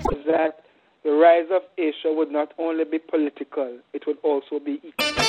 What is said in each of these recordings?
is that the rise of Asia would not only be political, it would also be economic.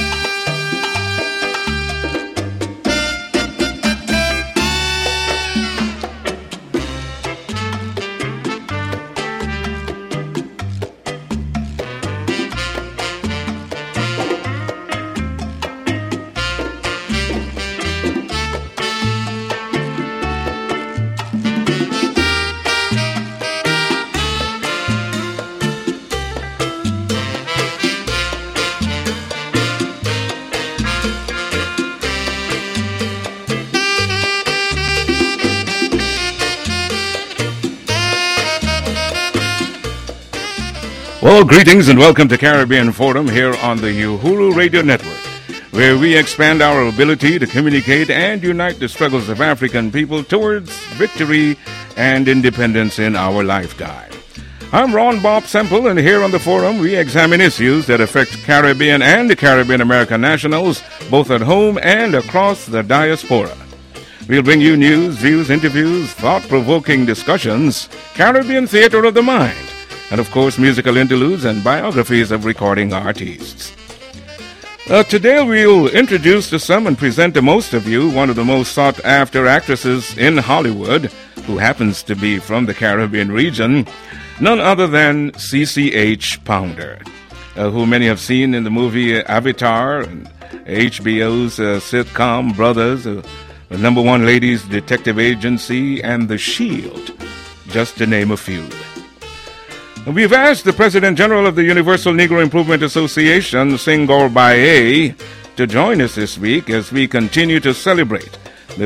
Well, greetings and welcome to Caribbean Forum here on the Uhuru Radio Network, where we expand our ability to communicate and unite the struggles of African people towards victory and independence in our lifetime. I'm Ron Bob Semple, and here on the forum we examine issues that affect Caribbean and Caribbean American nationals, both at home and across the diaspora. We'll bring you news, views, interviews, thought-provoking discussions, Caribbean theater of the mind, and of course musical interludes and biographies of recording artists. Today we'll introduce to some and present to most of you one of the most sought-after actresses in Hollywood, who happens to be from the Caribbean region, none other than CCH Pounder, who many have seen in the movie Avatar and HBO's sitcom Brothers, the Number One Ladies Detective Agency, and The Shield, just to name a few. We've asked the President General of the Universal Negro Improvement Association, Senghor Baye, to join us this week as we continue to celebrate the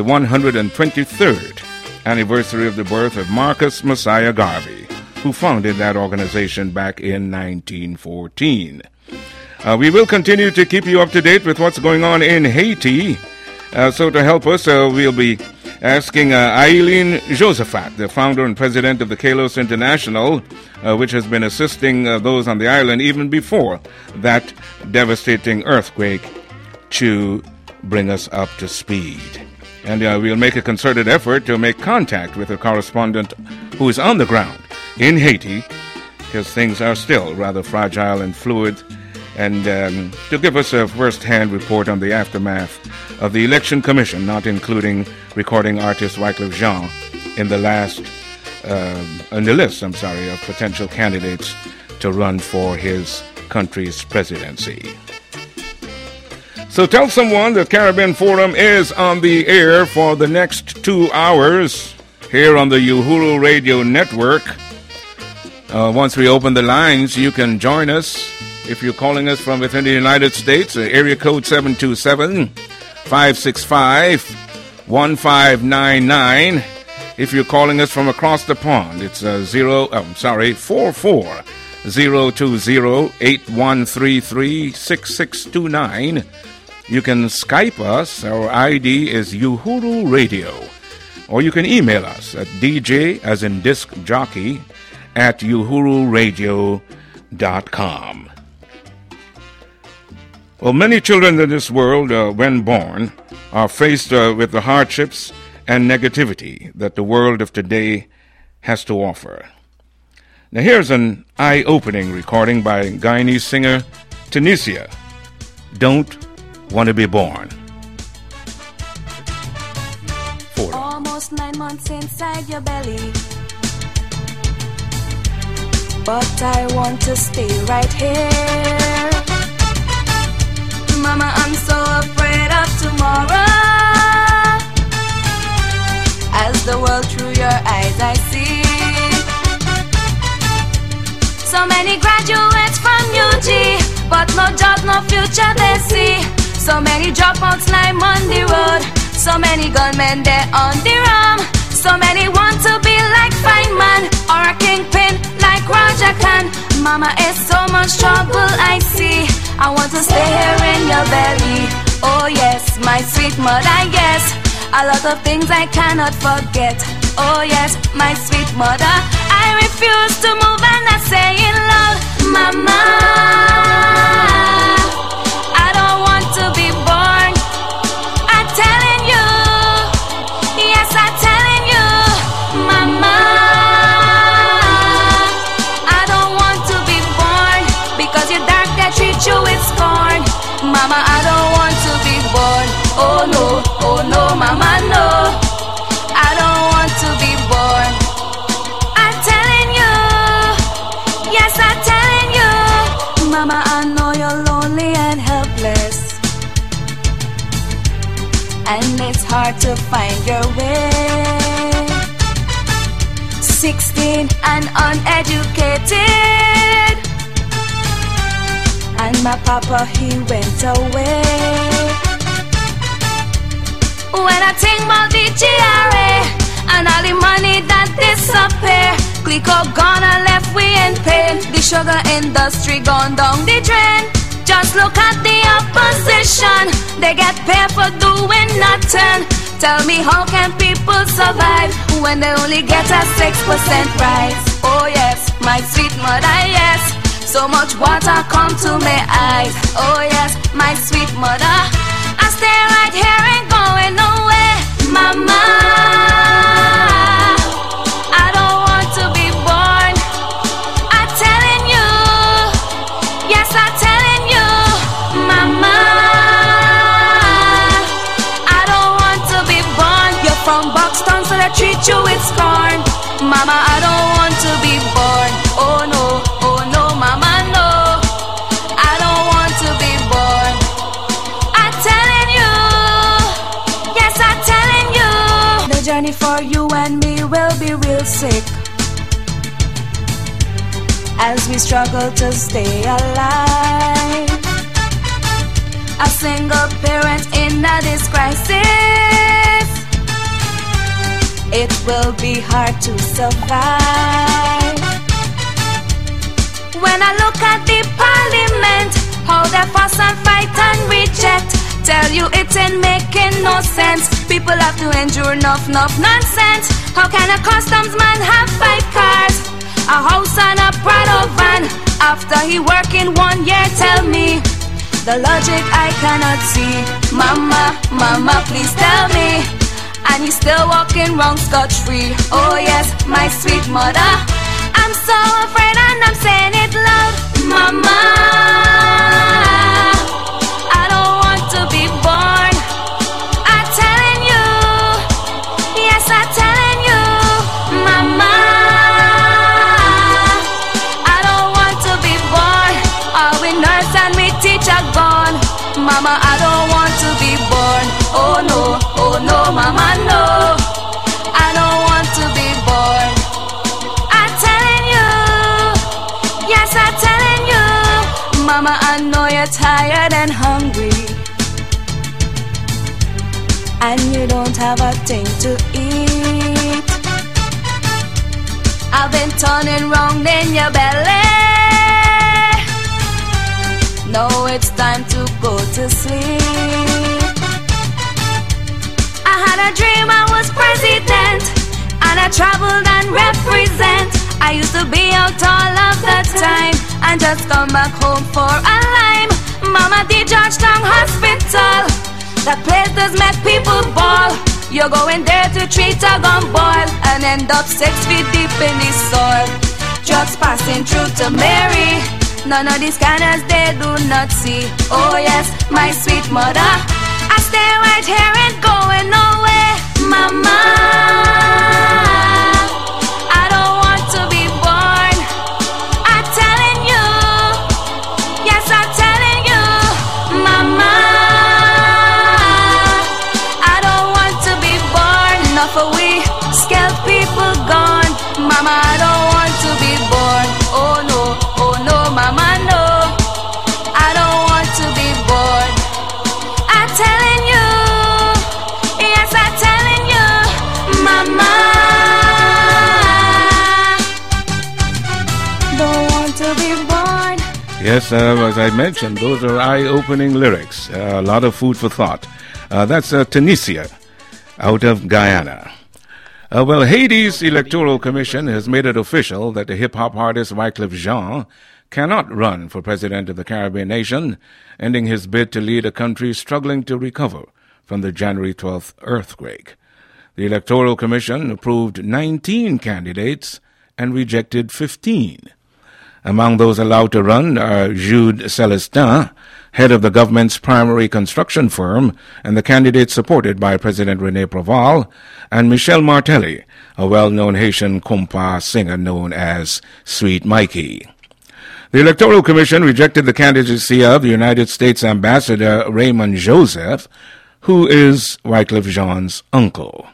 123rd anniversary of the birth of Marcus Messiah Garvey, who founded that organization back in 1914. We will continue to keep you up to date with what's going on in Haiti. So to help us, we'll be asking Eileen Josephat, the founder and president of the Kalos International, which has been assisting those on the island even before that devastating earthquake, to bring us up to speed. And we'll make a concerted effort to make contact with a correspondent who is on the ground in Haiti, because things are still rather fragile and fluid, and to give us a first-hand report on the aftermath of the election commission, not including recording artist Wyclef Jean in the list of potential candidates to run for his country's presidency. So tell someone that Caribbean Forum is on the air for the next 2 hours here on the Uhuru Radio Network. Once we open the lines, you can join us. If you're calling us from within the United States, area code 727-565-1599. If you're calling us from across the pond, it's 44-020-8133-6629. You can Skype us. Our ID is Uhuru Radio. Or you can email us at DJ, as in disc jockey, at uhururadio.com. Well, many children in this world, when born, are faced with the hardships and negativity that the world of today has to offer. Now, here's an eye-opening recording by Guyanese singer Tunisia, Don't Want to Be Born. Almost 9 months inside your belly, but I want to stay right here. Mama, I'm so afraid of tomorrow. As the world through your eyes I see so many graduates from UG, but no job, no future they see. So many dropouts lying on the road, so many gunmen there on the run. So many want to be like Feynman or a kingpin like Roger Khan. Mama, is so much trouble I see. I want to stay here in your belly. Oh yes, my sweet mother, yes. A lot of things I cannot forget. Oh yes, my sweet mother. I refuse to move and I say it loud. Mama, I don't want to be born. I'm telling you, yes, I'm telling you. Mama, hard to find your way. 16 and uneducated, and my papa, he went away. When I think about the GRA and all the money that disappear, Clico gone and left we in pain. The sugar industry gone down the drain. Just look at the opposition, they get paid for doing nothing. Tell me, how can people survive when they only get a 6% rise? Oh yes, my sweet mother, yes. So much water come to my eyes. Oh yes, my sweet mother, I stay right here and going nowhere. Mama, I don't want to be born. I'm telling you, yes, I'm telling you, Mama, I don't want to be born. You're from Buxton, so they treat you with scorn. Mama, I don't want to be born. Oh no, Mama, no, I don't want to be born. I'm telling you, yes, I'm telling you. The journey for you and me will be real sick as we struggle to stay alive. A single parent in this crisis, it will be hard to survive. When I look at the parliament, how they fuss and fight and reject, tell you it ain't making no sense. People have to endure enough nonsense. How can a customs man have 5 cars, a house and a Prado van, after he working 1 year? Tell me, the logic I cannot see. Mama, please tell me. And he's still walking wrong scot-free. Oh yes, my sweet mother, I'm so afraid and I'm saying it loud. Mama, I don't want to be born. I'm telling you, yes, I'm telling you, Mama, I don't want to be born. All we nurse and we teacher gone. Mama, I don't want to be born. Oh no, Mama, no, I don't want to be born. I'm telling you, yes, I'm telling you, Mama, I know you're tired and hungry, and you don't have a thing to eat. I've been turning round in your belly. Now it's time to go to sleep. I had a dream I was president, and I traveled and represent. I used to be out all of the time and just come back home for a lime. Mama, the Georgetown Hospital, that place does make people ball. You're going there to treat a gun boil and end up 6 feet deep in the soil. Drugs passing through to Mary, none of these scanners they do not see. Oh yes, my sweet mother, I stay right here and going nowhere. Mama, I don't want to be born. I'm telling you, yes, I'm telling you, Mama, I don't want to be born. Not for we scared people gone. Mama, I don't want to be born. Oh no, Mama, no, I don't want to be born. I'm telling you, yes, I'm telling you, Mama, don't want to be born. Yes, as I mentioned, those are eye-opening lyrics. A lot of food for thought. That's Tunisia, out of Guyana. Well, Haiti's Electoral Commission has made it official that the hip-hop artist Wyclef Jean cannot run for president of the Caribbean nation, ending his bid to lead a country struggling to recover from the January 12th earthquake. The Electoral Commission approved 19 candidates and rejected 15. Among those allowed to run are Jude Celestin, head of the government's primary construction firm, and the candidate supported by President René Proval, and Michel Martelly, a well-known Haitian compas singer known as Sweet Mikey. The Electoral Commission rejected the candidacy of the United States Ambassador Raymond Joseph, Who is Wycliffe Jean's uncle?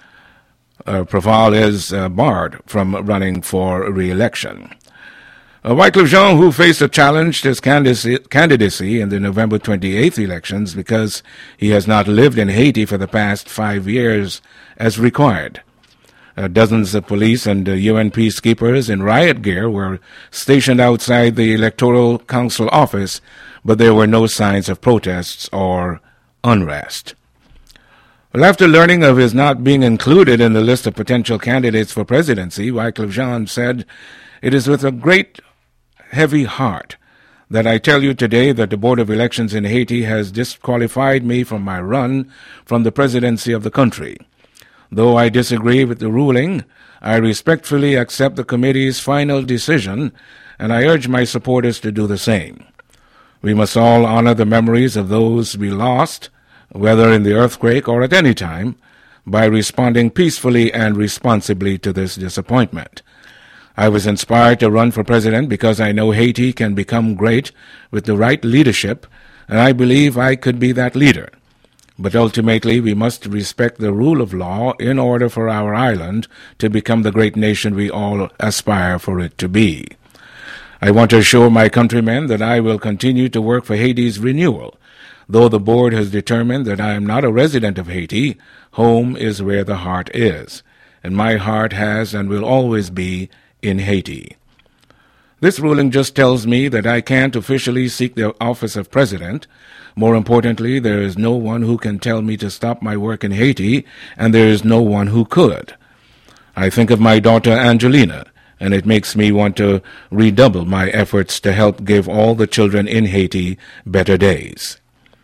Preval is barred from running for re-election. Wycliffe Jean, who faced a challenge to his candidacy in the November 28th elections because he has not lived in Haiti for the past 5 years as required. Dozens of police and UN peacekeepers in riot gear were stationed outside the Electoral Council office, but there were no signs of protests or unrest. Well, after learning of his not being included in the list of potential candidates for presidency, Wycliffe Jean said, "It is with a great heavy heart that I tell you today that the Board of Elections in Haiti has disqualified me from my run from the presidency of the country. Though I disagree with the ruling, I respectfully accept the committee's final decision, and I urge my supporters to do the same. We must all honor the memories of those we lost, whether in the earthquake or at any time, by responding peacefully and responsibly to this disappointment. I was inspired to run for president because I know Haiti can become great with the right leadership, and I believe I could be that leader. But ultimately, we must respect the rule of law in order for our island to become the great nation we all aspire for it to be. I want to assure my countrymen that I will continue to work for Haiti's renewal. Though the board has determined that I am not a resident of Haiti, home is where the heart is, and my heart has and will always be in Haiti. This ruling just tells me that I can't officially seek the office of president. More importantly, there is no one who can tell me to stop my work in Haiti, and there is no one who could. I think of my daughter Angelina, and it makes me want to redouble my efforts to help give all the children in Haiti better days.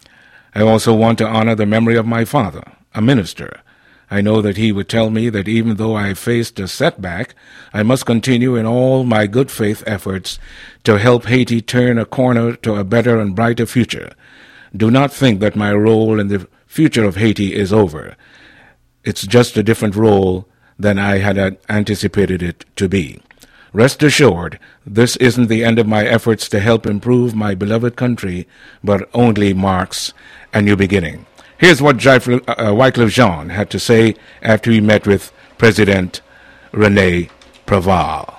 I also want to honor the memory of my father, a minister. I know that he would tell me that even though I faced a setback, I must continue in all my good faith efforts to help Haiti turn a corner to a better and brighter future. Do not think that my role in the future of Haiti is over. It's just a different role than I had anticipated it to be. Rest assured, this isn't the end of my efforts to help improve my beloved country, but only marks a new beginning. Here's what Wycliffe Jean had to say after he met with President Rene Preval.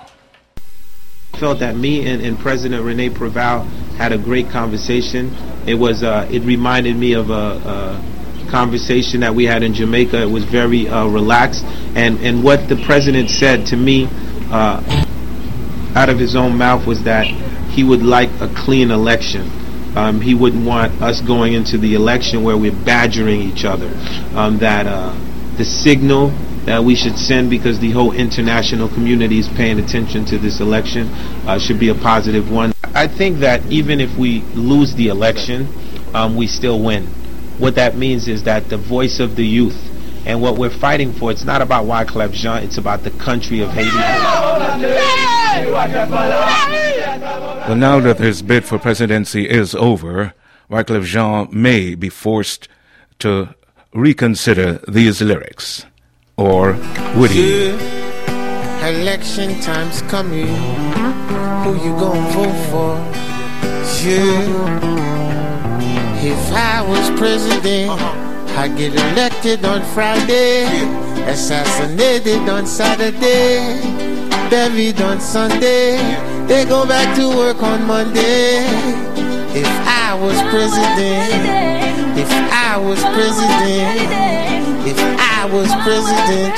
I felt that me and President Rene Preval had a great conversation. It reminded me of a conversation that we had in Jamaica. It was very relaxed, and what the president said to me out of his own mouth was that he would like a clean election. He wouldn't want us going into the election where we're badgering each other. That the signal that we should send, because the whole international community is paying attention to this election, should be a positive one. I think that even if we lose the election, we still win. What that means is that the voice of the youth, and what we're fighting for, it's not about Wycliffe Jean, it's about the country of Haiti. Well, now that his bid for presidency is over, Wycliffe Jean may be forced to reconsider these lyrics. Or would he? Election time's coming. Who you gonna vote for? If I was president, I'd get elected on Friday, assassinated on Saturday, buried on Sunday, they go back to work on Monday. If I was president, if I was president, if I was president,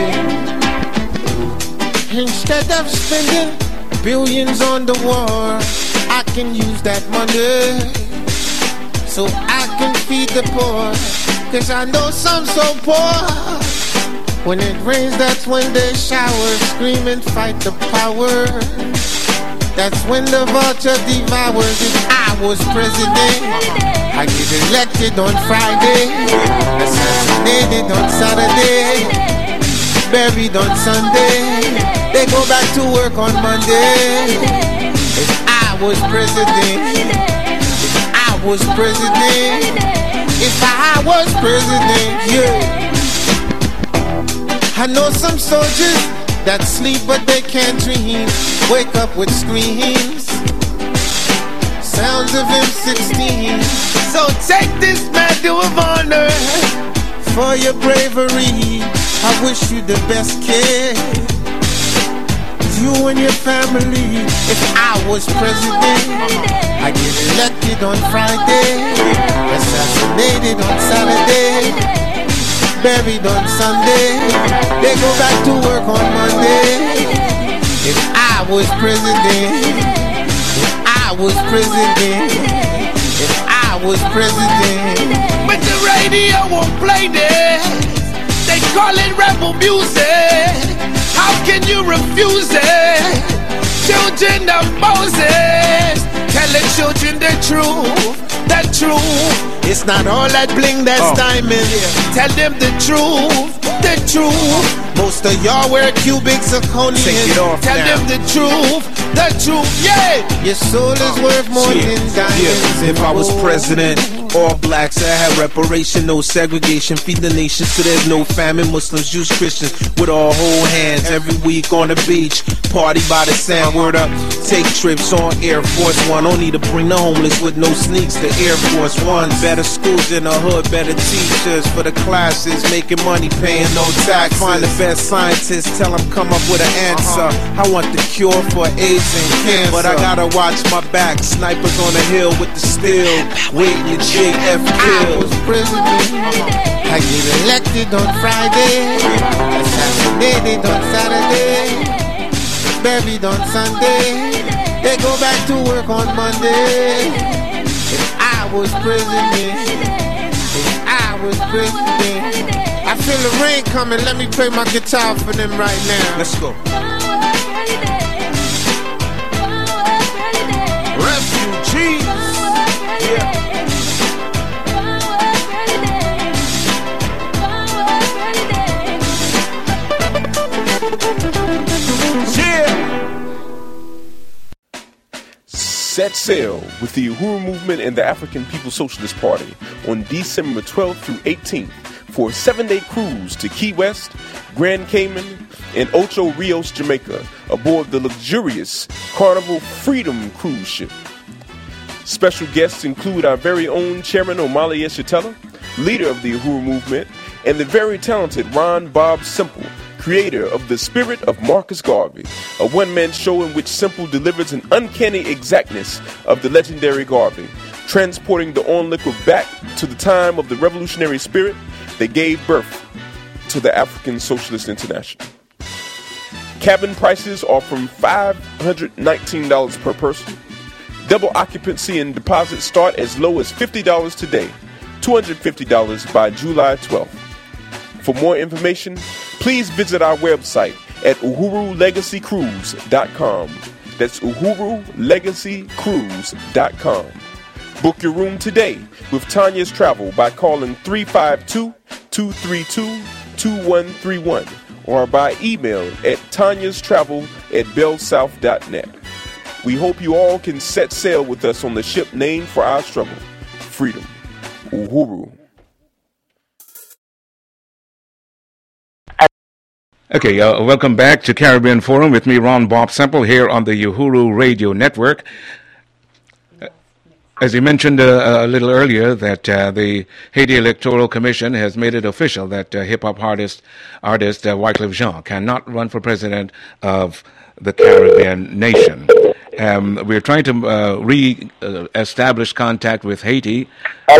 yeah. Instead of spending billions on the war, I can use that money so I can feed the poor. Cause I know some so poor. When it rains, that's when they shower, scream and fight the power. That's when the vulture devours. If I was president, I get elected on Friday, assassinated on Saturday, buried on Sunday, they go back to work on Monday. If I was president, if I was president, if I was president, yeah. I know some soldiers that sleep but they can't dream, wake up with screams. sounds of M16. So take this medal of honor for your bravery. I wish you the best, kid. You and your family. If I was president, I get elected on Friday, assassinated on Saturday, buried on Sunday. They go back to work on Monday. If I was president, if I was president, if I was president. But the radio won't play this. They call it rebel music. How can you refuse it? Children of Moses, telling children the truth, the truth. It's not all that bling that's diamond. Tell them the truth, the truth. Most of y'all wear cubic zirconium. Tell them the truth, yeah. Your soul is worth more than diamonds. If I was president, all blacks, I have reparation, no segregation. Feed the nation so there's no famine. Muslims, Jews, Christians, with all whole hands. Every week on the beach, party by the sand. Word up, take trips on Air Force One. Don't need to bring the homeless with no sneaks to Air Force One. Better schools in the hood, better teachers for the classes. Making money, paying no tax. Find the best scientists, tell them come up with an answer. I want the cure for AIDS and cancer, but I gotta watch my back. Snipers on the hill with the steel, waiting to JF kill. I was president, I get elected on Friday, assassinated on Saturday, buried on Sunday. They go back to work on Monday. If I was president, if I was president. I feel the rain coming, let me play my guitar for them right now. Let's go. Refugees, yeah. Set sail with the Uhuru Movement and the African People's Socialist Party on December 12th through 18th for a 7-day cruise to Key West, Grand Cayman, and Ocho Rios, Jamaica, aboard the luxurious Carnival Freedom cruise ship. Special guests include our very own Chairman Omali Yeshitela, leader of the Uhuru Movement, and the very talented Ron Bob Simple, creator of The Spirit of Marcus Garvey, a one-man show in which Simple delivers an uncanny exactness of the legendary Garvey, transporting the onlooker back to the time of the revolutionary spirit that gave birth to the African Socialist International. Cabin prices are from $519 per person. Double occupancy and deposits start as low as $50 today, $250 by July 12th. For more information, please visit our website at uhurulegacycruise.com. That's uhurulegacycruise.com. Book your room today with Tanya's Travel by calling 352-232-2131 or by email at tanyastravel@bellsouth.net. We hope you all can set sail with us on the ship named for our struggle, freedom, Uhuru. Okay, welcome back to Caribbean Forum with me, Ron Bob Semple, here on the Uhuru Radio Network. As you mentioned a little earlier, that the Haiti Electoral Commission has made it official that hip-hop artist Wyclef Jean cannot run for president of the Caribbean nation. We're trying to re-establish contact with Haiti.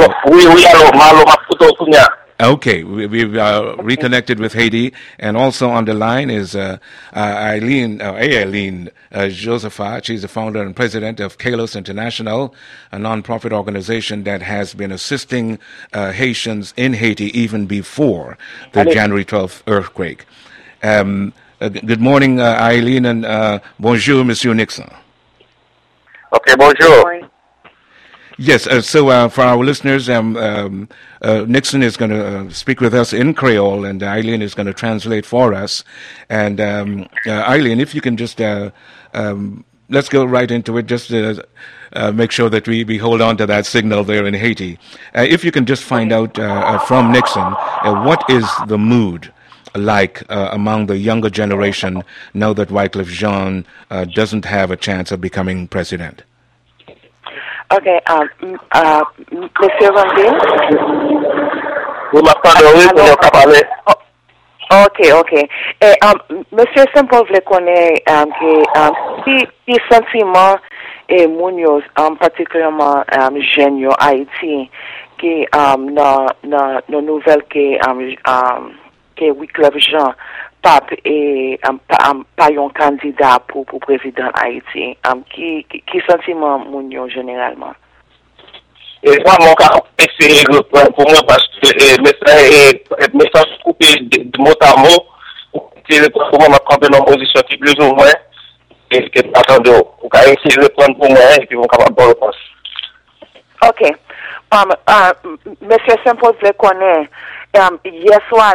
Okay, we've reconnected with Haiti, and also on the line is Aileen Josephat. She's the founder and president of Kalos International, a non-profit organization that has been assisting Haitians in Haiti even before the January 12th earthquake. Good morning, Aileen, and bonjour, Monsieur Nixon. Okay, bonjour. Yes, so for our listeners, Nixon is going to speak with us in Creole, and Eileen is going to translate for us. And Eileen, if you can just, let's go right into it, just make sure that we hold on to that signal there in Haiti. If you can just find out from Nixon, what is the mood like among the younger generation now that Wyclef Jean doesn't have a chance of becoming president? Okay, Monsieur Vanville? Vous m'entendez, oui, pour parler. Ok. Monsieur Simple voulait connaître que sentiment et mounios, particulièrement jeunes Haïti, qui nos nouvelles que Wyclef Jean pape et pas un candidat pour président Haïti. Qui sentiment mounios généralement? Et moi, mon cas, c'est pour moi parce que message coupé de mot à mot, pour moi, ma campagne en position qui plus ou moins, et que attendez, vous pouvez essayer de répondre pour moi, et puis vous pouvez capable de réponse. Ok. Monsieur Simple voulait connaître, hier soir,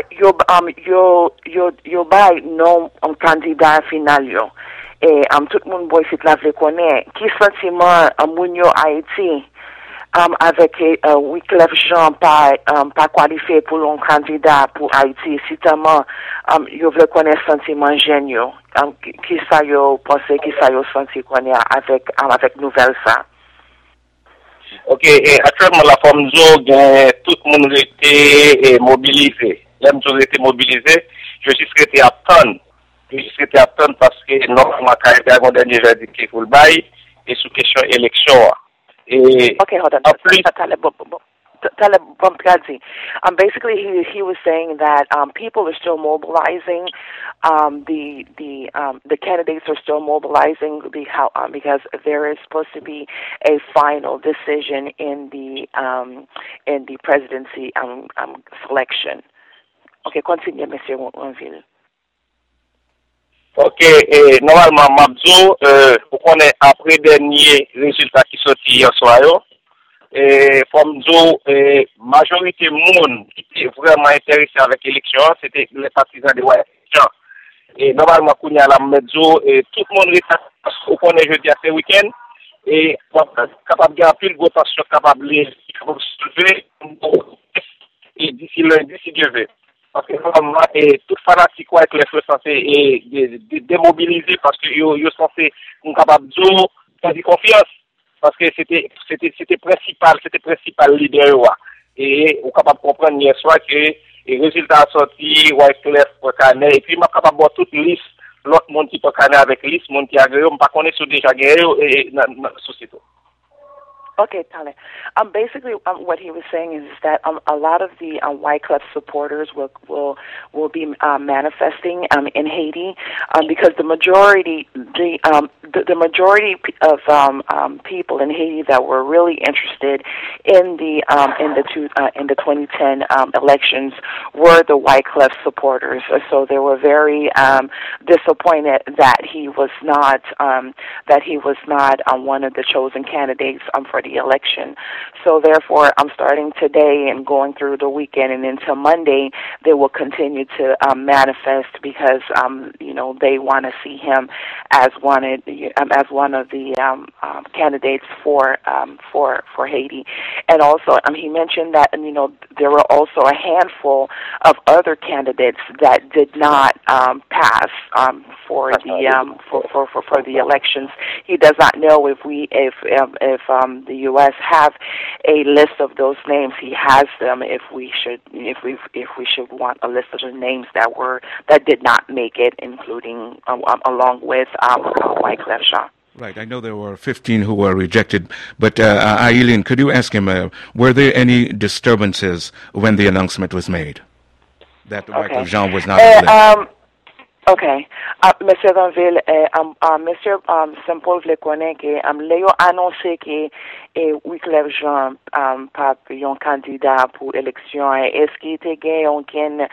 yo bay non un candidat final yo. Et tout le monde voit ici la voulait connaître, qui sentiment mounio Haïti, avec Wyclef Jean pas qualifié pour un candidat pour Haïti, citement, yo voulait connaître sentiment géniaux, qui ça yo pensé, qui ça yo senti connaître avec nouvelle ça. Ok, actuellement la forme tout le monde était mobilisé. Même tout était mobilisé, je suis resté à attendre parce que normalement quand il y a un dernier verdict qui faut le bail et sous question élection. Et okay, hold on. Basically, he was saying that people are still mobilizing. The candidates are still mobilizing because there is supposed to be a final decision in the presidency selection. Okay, continue, Monsieur Wanville. Ok, normalement, Mabzo, vous connaissez après dernier résultat qui sorti hier soir, Fomzo, majorité monde qui était vraiment intéressé avec l'élection, c'était les partisans de l'élection. Et normalement, quand il y a la Mabzo, tout le monde est vous connaissez jeudi à ce week-end, et capable de gagner plus de votation, capable de soulever, et d'ici lundi, si Dieu veut. Parce que normalement, tout fanatique avec les feux censés démobiliser parce que ils sont censés capables de faire confiance parce que c'était principal leader et on capable de comprendre hier soir que les résultats sortis Wyclef pour Canet et puis m'a capable de toute liste l'autre monde qui peut Canet avec liste monde qui a gagné on pas connaître sur déjà gagné et dans société. Okay, Tale. Basically, what he was saying is that a lot of the Wyclef supporters will be manifesting in Haiti because the majority of people in Haiti that were really interested in the 2010 elections were the Wyclef supporters. So they were very disappointed that he was not one of the chosen candidates for the election. So therefore, I'm starting today and going through the weekend and into Monday, they will continue to manifest because they want to see him as one of the candidates for Haiti. And also, he mentioned that there were also a handful of other candidates that did not pass for the elections. He does not know if the U.S. have a list of those names. He has them. If we should want a list of the names that did not make it, including along with Wyclef Jean. Right. I know there were 15 who were rejected, but Aileen, could you ask him, were there any disturbances when the announcement was made that Wyclef Jean was not on the list? Okay. Monsieur Vanville, Monsieur Simple voulait connaître que Léo annoncé que Wyclef Jean pas un candidat pour élection. Est-ce qu'il était gagné aucun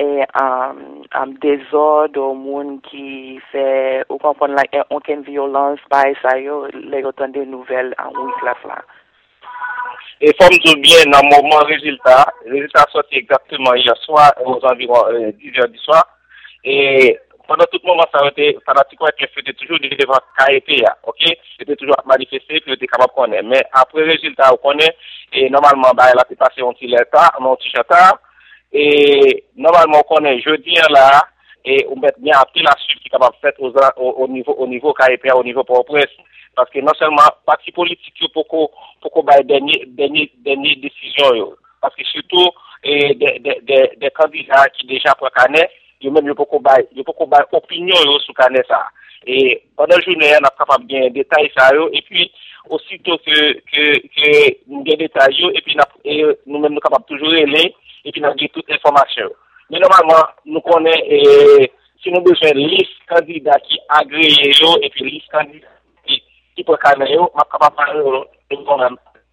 désordre au monde qui fait ou comprendre aucune violence par ça les autant de nouvelles en Wyclef là. Et comme tout bien dans le moment résultat sorti exactement hier soir aux environs 10h du soir. Et pendant tout le moment, ça a été toujours devant KEPA, ok? C'était toujours manifesté, puis était capable de connaître. Mais après le résultat, on connaît, et normalement, elle a passé un petit retard, et normalement, on connaît jeudi là, et on met bien pile la suite qui est capable faire au niveau KPA, au niveau Port-au-Prince. Parce que non seulement parti politique pour bailler dernière décision, parce que surtout des candidats qui déjà pour Canet, ils même pour bailler opinion sur Canet ça. Et pendant la journée, on a capable bien détailler ça et puis aussitôt que nous des détails et puis nous même nous capable toujours aller et puis nous avons toute l'information. Mais normalement, nous connaissons si nous besoin de liste candidats qui agréés et puis liste candidats qui pour Canet, on a capable parler de nous-mêmes.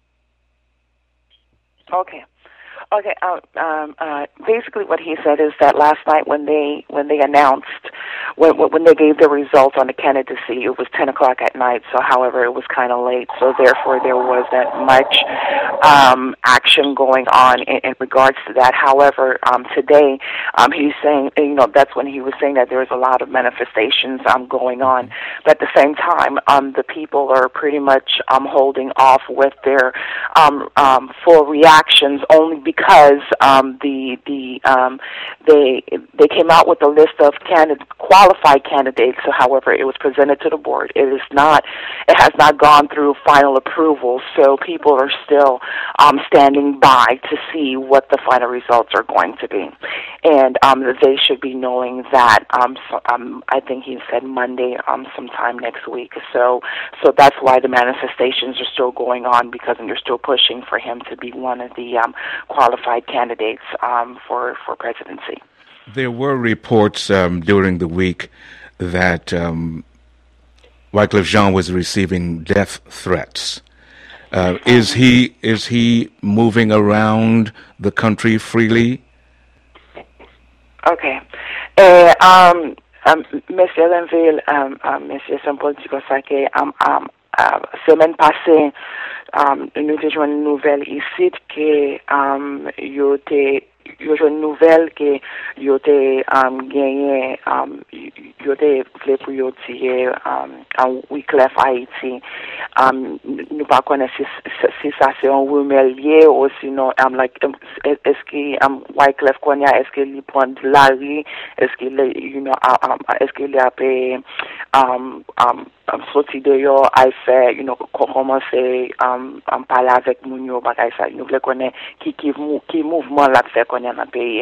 Okay. Okay. Basically, what he said is that last night when they announced when they gave the results on the candidacy, it was 10 o'clock at night. So, however, it was kind of late. So, therefore, there wasn't much action going on in regards to that. However, today he's saying, that's when he was saying that there was a lot of manifestations going on. But at the same time, the people are pretty much holding off with their full reactions only because they came out with a list of qualified candidates. So, however, it was presented to the board. It has not gone through final approval. So people are still standing by to see what the final results are going to be, and they should be knowing that. I think he said Monday, sometime next week. So that's why the manifestations are still going on because they're still pushing for him to be one of the qualified candidates for presidency. There were reports during the week that Wycliffe Jean was receiving death threats. Is he moving around the country freely? Okay. Monsieur Lenville, Monsieur Saint-Paul Dicosake, semaine passée, nous avons une nouvelle ici que yo une nouvelle que yo te gagné yo te voulait pour yo tirer en Wycliffe Haïti nous pas connaître si ça c'est un rumeur lié ou sinon est-ce que Wycliffe connaît est-ce qu'il prend de la rue est-ce qu'il est-ce qu'il a payé sorti de yo a fait commencer parler avec moun yo bagay ça nous voulons connaître qui mouvement la fait connaître dans le pays.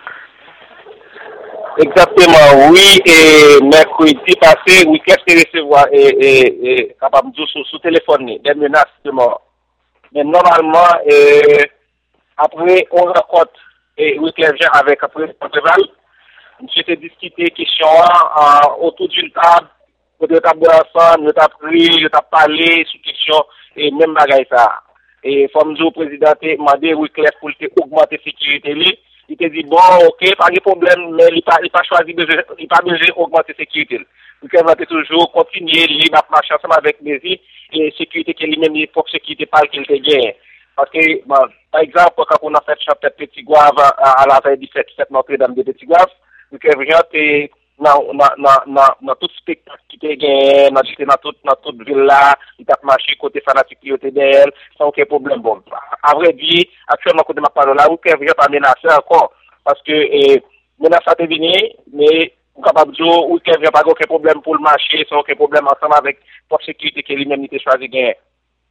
Exactement, oui, et mercredi passé, Wycliffe s'est recevoir capable de sous téléphone des menaces de mort. Mais normalement, après on rencontre Wycliffe Jean avec Préval, j'ai discuté question autour d'une table, on a ensemble, on a pris, on a parlé sur question et même bagaille ça. Et comme le président a demandé Wycliffe pour augmenter la sécurité, il a dit bon, ok, pas de problème, mais il n'a pas choisi il pas besoin d'augmenter la sécurité. Wycliffe va toujours continuer, il va marcher ensemble avec Bézi et sécurité qui est lui-même pour sécurité pas qu'il te gagne. Parce que, par exemple, quand on a fait chanter Petit Gouave à la veille du fête Notre-Dame de Petit Gouave, Wycliffe Jean dans tout spectacle qui était gagné, dans toute ville là, il a marché côté fanatique qui était d'elle, sans aucun problème. Bon, à vrai dire, actuellement, côté ma parole là, Wycliffe Jean pas menacé encore, parce que, menace a devenu, mais, capable de dire, Wycliffe Jean pas aucun problème pour le marché, sans aucun problème ensemble avec la sécurité que lui-même était choisi de gagner.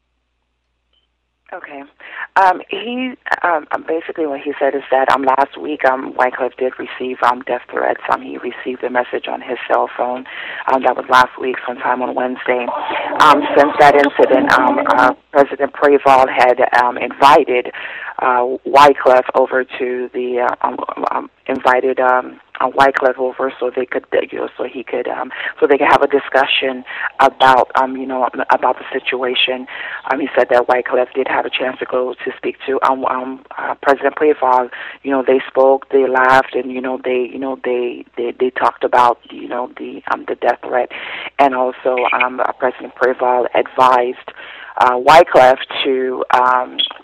Okay. He basically what he said is that last week Wycliffe did receive death threats. He received a message on his cell phone. That was last week, sometime on Wednesday. Since that incident, President Préval had invited Wycliffe over to the invited Wycliffe over so they could so they could have a discussion about about the situation. He said that Wycliffe did have a chance to go to speak to President Préval. They spoke, they laughed, and they talked about the death threat, and also President Préval advised Wycliffe to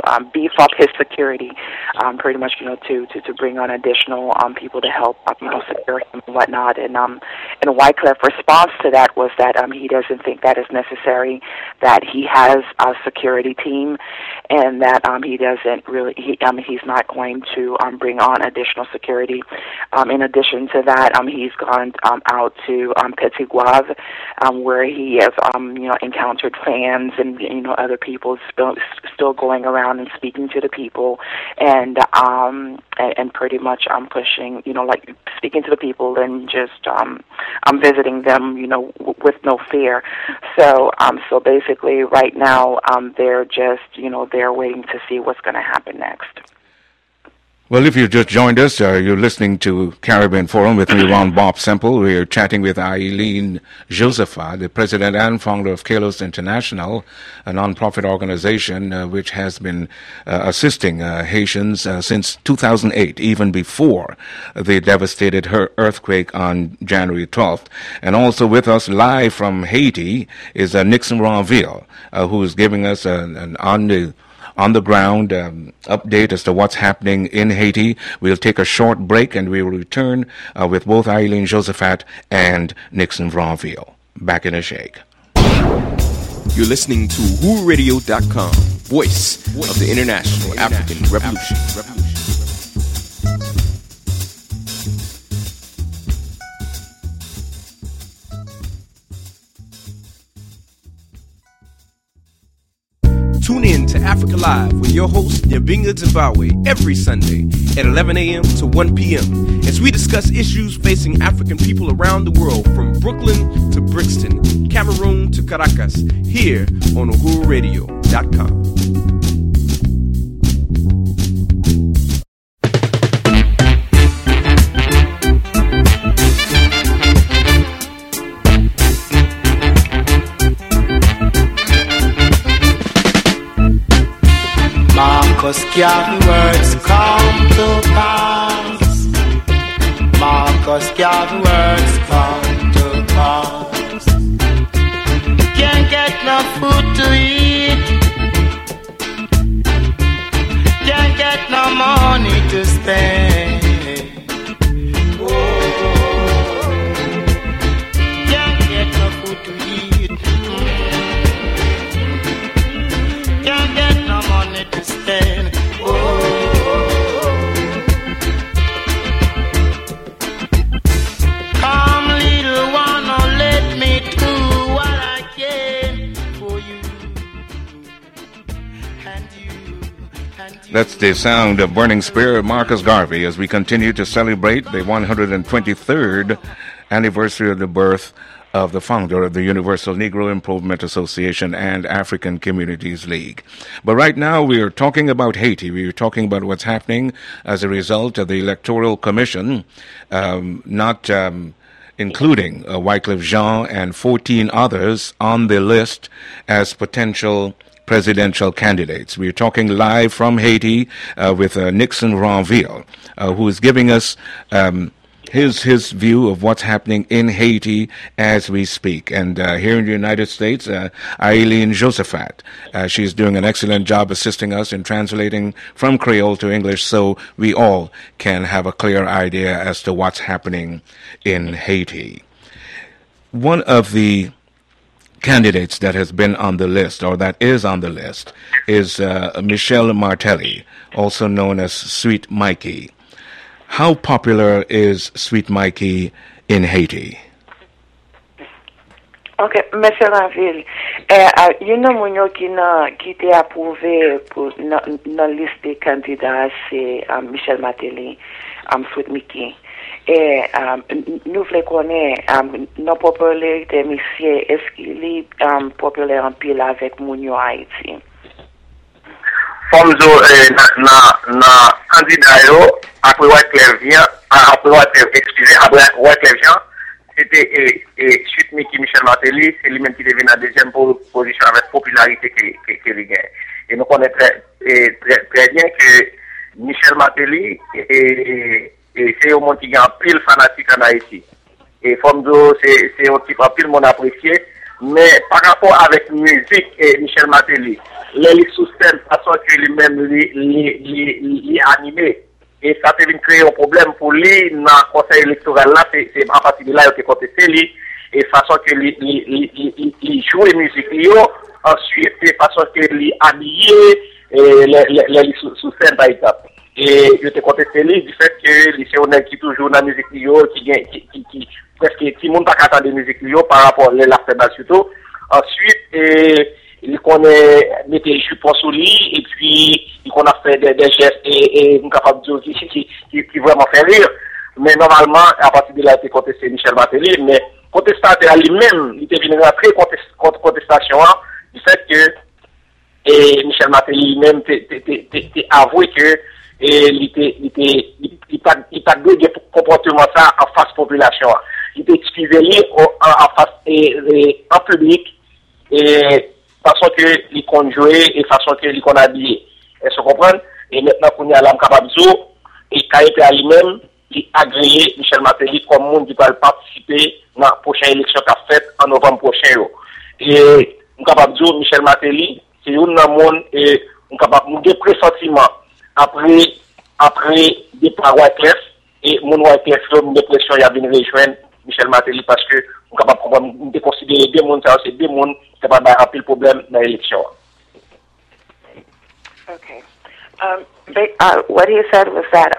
beef up his security, pretty much, to bring on additional people to help, secure him and whatnot. And Wycliffe response to that was that he doesn't think that is necessary, that he has a security team, and that he doesn't really, he's not going to bring on additional security. In addition to that, he's gone out to Petit Guave, where he has encountered fans and other people still going around and speaking to the people, and pretty much pushing, like speaking to the people and just visiting them, with no fear. So basically, right now they're just they're waiting to see what's going to happen next. Well, if you've just joined us, you're listening to Caribbean Forum with me, Ron Bob Semple. We're chatting with Eileen Josephat, the president and founder of Kalos International, a non-profit organization which has been assisting Haitians since 2008, even before the devastated earthquake on January 12th. And also with us live from Haiti is Nixon Ranville, who is giving us an on the ground update as to what's happening in Haiti. We'll take a short break and we will return with both Eileen Josephat and Nixon Ranville. Back in a shake. You're listening to WhoRadio.com, voice of the International African Revolution. Tune in to Africa Live with your host, Nyabinga Zimbabwe, every Sunday at 11 a.m. to 1 p.m. as we discuss issues facing African people around the world, from Brooklyn to Brixton, Cameroon to Caracas, here on UhuruRadio.com. Marcus Garvey words come to pass. Marcus Garvey words come to pass. Can't get no food to eat. Can't get no money to spend. Oh, can't get no food to eat. Can't get no money to spend. Come, little one, oh, let me do what I can for you. And you. That's the sound of Burning Spear, Marcus Garvey, as we continue to celebrate the 123rd anniversary of the birth of the founder of the Universal Negro Improvement Association and African Communities League. But right now we are talking about Haiti. We are talking about what's happening as a result of the Electoral Commission not including Wycliffe Jean and 14 others on the list as potential presidential candidates. We're talking live from Haiti with Nixon Ranville, who is giving us his view of what's happening in Haiti as we speak. And here in the United States, Eileen Josephat, she's doing an excellent job assisting us in translating from Creole to English so we all can have a clear idea as to what's happening in Haiti. One of the candidates that has been on the list, or that is on the list, is Michel Martelly, also known as Sweet Mikey. How popular is Sweet Mikey in Haiti? Ok, Mese Ranville, moun yo ki te approuvé nan liste de kandidats c'est Michel Martelly, Sweet Mikey. Nou vle konen nan popularité monsieur, est-ce qu'il est populaire en pile avec moun yo Haïti? Fomzo na candidat yo après Wycliffe Jean, c'était Sweet Mikey Michel Martelly, c'est lui-même qui devient la deuxième position avec popularité qu'il gagne. Et nous connaissons très bien que Michel Martelly c'est un monde qui a un pile fanatique en Haïti. Et Fomzo, c'est un type en pile monde apprécié, mais par rapport avec musique et Michel Martelly, les sous-scènes, façon que lui-même les animé. Et ça peut créer un problème pour lui dans le conseil électoral là, c'est à partir de là qu'il a contesté lui, et façon que lui joue musique, ensuite, de façon que lui habillé les sous-scènes par exemple. Et je te contesté lui du fait que les sénégalais qui toujours dans la musique qui presque tout le monde pas capable de musique par rapport à l'aspect surtout. Ensuite, il connaît mettre les jupons sous lui et puis il connaît fait des gestes et capable de dire qui vraiment fait rire. Mais normalement, à partir de là, il a contesté Michel Martelly, mais contestateur lui-même, il était venu après contestation du fait que Michel Martelly lui-même avoué que il pas de comportement ça en face population. Il était excusé en face en public et façon que il compte jouer et façon que il compte habiller. Est-ce que vous comprenez? Et maintenant qu'on y a l'âme capable de jouer et KIP à lui-même qui a agréé Michel Martelly comme monde qui va participer dans la prochaine élection qu'a faite en novembre prochain. Et on capable de dire Michel Martelly c'est un monde et on capable de pressentiment après des parois claires et mon Wyclef de pression il y a venu rejoindre Michel Martelly parce que on capable de considérer deux mondes ça c'est deux mondes qui va rappeler le problème dans l'élection. Okay. What he said was that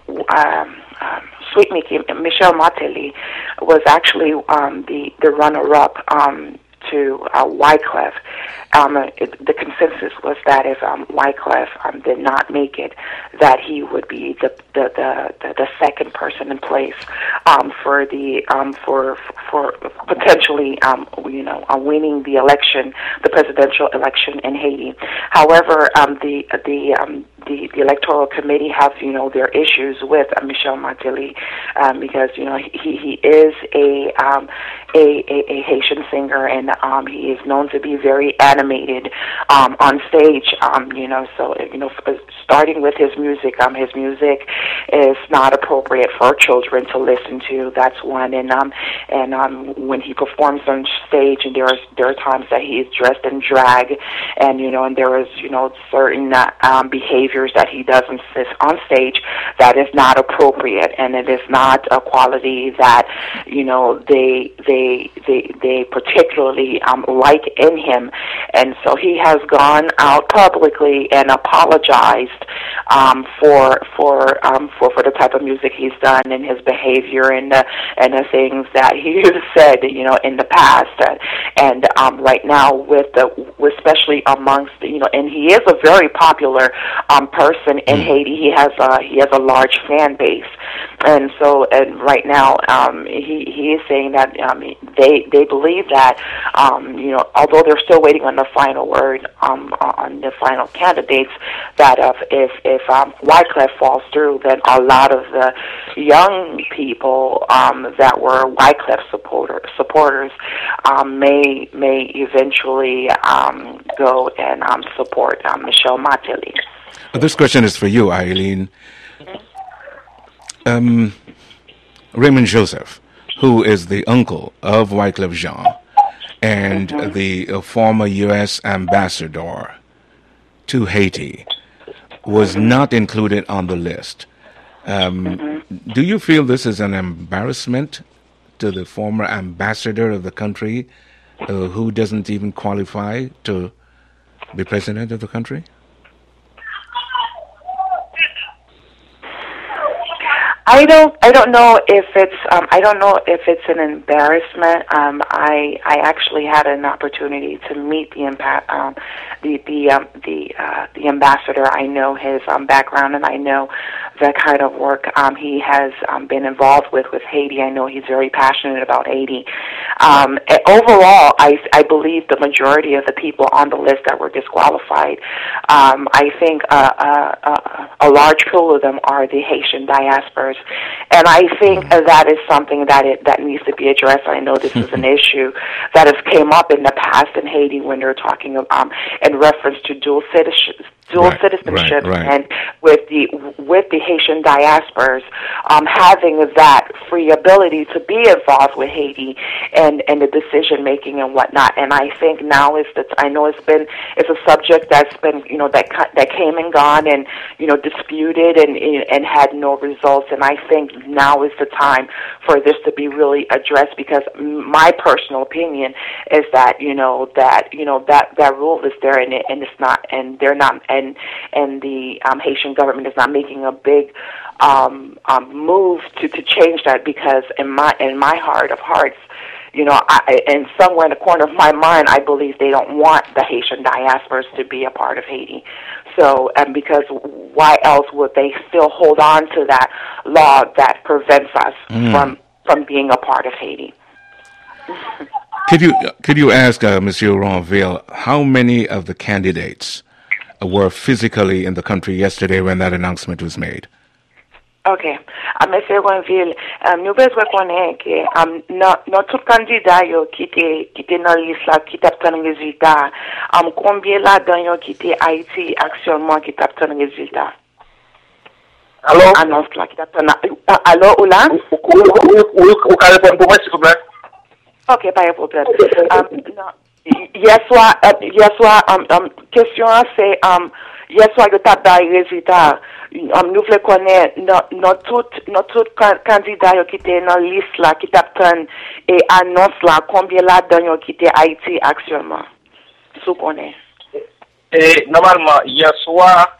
Sweet Michel Martelly was actually the runner-up to Wyclef. The consensus was that if Wyclef did not make it, that he would be the second person in place for potentially winning the election, the presidential election in Haiti. However, the electoral committee have their issues with Michel Martelly because he is a Haitian singer and he is known to be very animated on stage. So starting with his music is not appropriate for children to listen to. That's one, and when he performs on stage, and there are times that he is dressed in drag, and and there is certain behaviors that he does on stage that is not appropriate, and it is not a quality that they particularly like in him. And so he has gone out publicly and apologized for the type of music he's done and his behavior and the things that he has said in the past, and right now especially amongst and he is a very popular person in Haiti. He has a large fan base, and so right now he is saying that they believe that although they're still waiting on the final word on the final candidates, that if Wyclef falls through, then a lot of the young people that were Wyclef supporters may eventually go and support Michel Martelly. This question is for you, Eileen. Raymond Joseph, who is the uncle of Wyclef Jean and the former U.S. ambassador to Haiti, was not included on the list. Do you feel this is an embarrassment to the former ambassador of the country who doesn't even qualify to be president of the country? I don't know if it's an embarrassment. I actually had an opportunity to meet the ambassador. I know his background, and I know the kind of work he has been involved with Haiti. I know he's very passionate about Haiti. Overall, I believe the majority of the people on the list that were disqualified, I think a large pool of them are the Haitian diasporas. And I think that is something that needs to be addressed. I know this is an issue that has came up in the past in Haiti when they're talking in reference to dual citizenship, right. And with the Haitian diasporas having that free ability to be involved with Haiti and the decision making and whatnot. And I think now I know it's a subject that's been that came and gone and disputed and had no results. And I think now is the time for this to be really addressed, because my personal opinion is that that rule is there and it's not, and they're not, and the Haitian government is not making a big move to change that, because in my heart of hearts, and somewhere in the corner of my mind, I believe they don't want the Haitian diasporas to be a part of Haiti. So, because why else would they still hold on to that law that prevents us from being a part of Haiti? Could you ask Monsieur Ranville how many of the candidates were physically in the country yesterday when that announcement was made? Okay. Monsieur Ranville, nous besoin connaître que non tout candidat yo qui était dans liste là qui t'a obtenu résultat, combien là-dedans yo qui était Haïti actuellement qui t'a obtenu résultat? Allô? Annonce là qui t'a obtenu. Allô, Ola? Oui, vous pouvez répondre pour moi, s'il vous plaît? Ok, pas de problème. Hier soir, question c'est hier soir le tabac résultat. Nous voulons connaître notre candidat qui était dans la liste là qui t'attend et annonce là combien là-dedans qui était Haïti actuellement. Sous connaît. Et normalement hier soir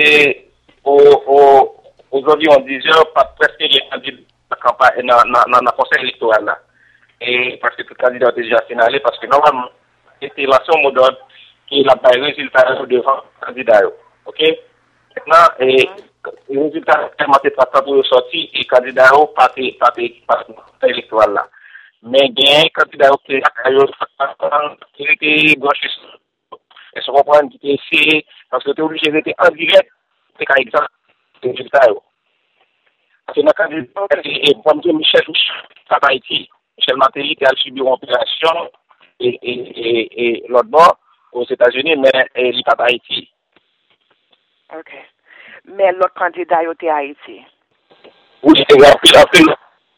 aujourd'hui on disait pas presque les candidats la campagne dans conseil électoral là. Et parce que tout candidat est déjà signalé, parce que normalement c'était l'action moderne qui a pas résultat devant le candidat. OK? Maintenant, le résultat est pas pour sortir et le candidat pas électoral là. Mais il y a un candidat qui était gauchiste. Et se comprendre qui était ici, parce que tu es obligé d'être en direct, c'est qu'à exemple, le résultat. Parce que le candidat, comme Michel Haïti, Michel Martelly qui a subi une opération et l'autre bord aux États-Unis, mais il n'est pas Haïti. OK. Mais l'autre candidat était Haïti. Oui, c'est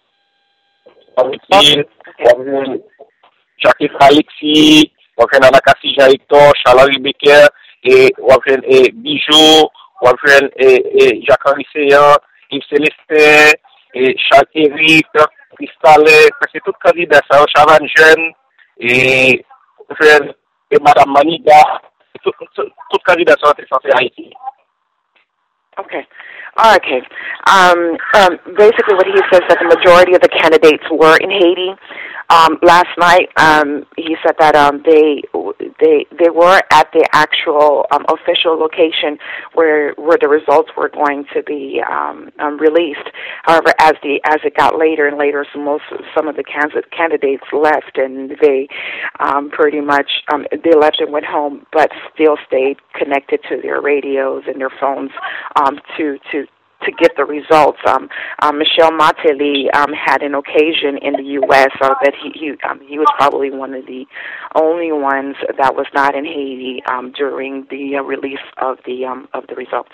Jacques Alexis, Nana Kassija Hector, Charles Becker, et Bijou, Jacques-Henri Seyan, Yves Célestin, Charles Éric, Cristallet, parce que tout candidat, ça, Chavan Jeune, et Madame Maniga, tout candidat sont censés Haïti. Okay. Okay. Basically what he says that the majority of the candidates were in Haiti. Last night, he said that they were at the actual official location where the results were going to be released. However, as it got later and later, some of the candidates left, and they pretty much they left and went home, but still stayed connected to their radios and their phones to get the results. Michel Martelly had an occasion in the U.S. That he was probably one of the only ones that was not in Haiti during the release of the results.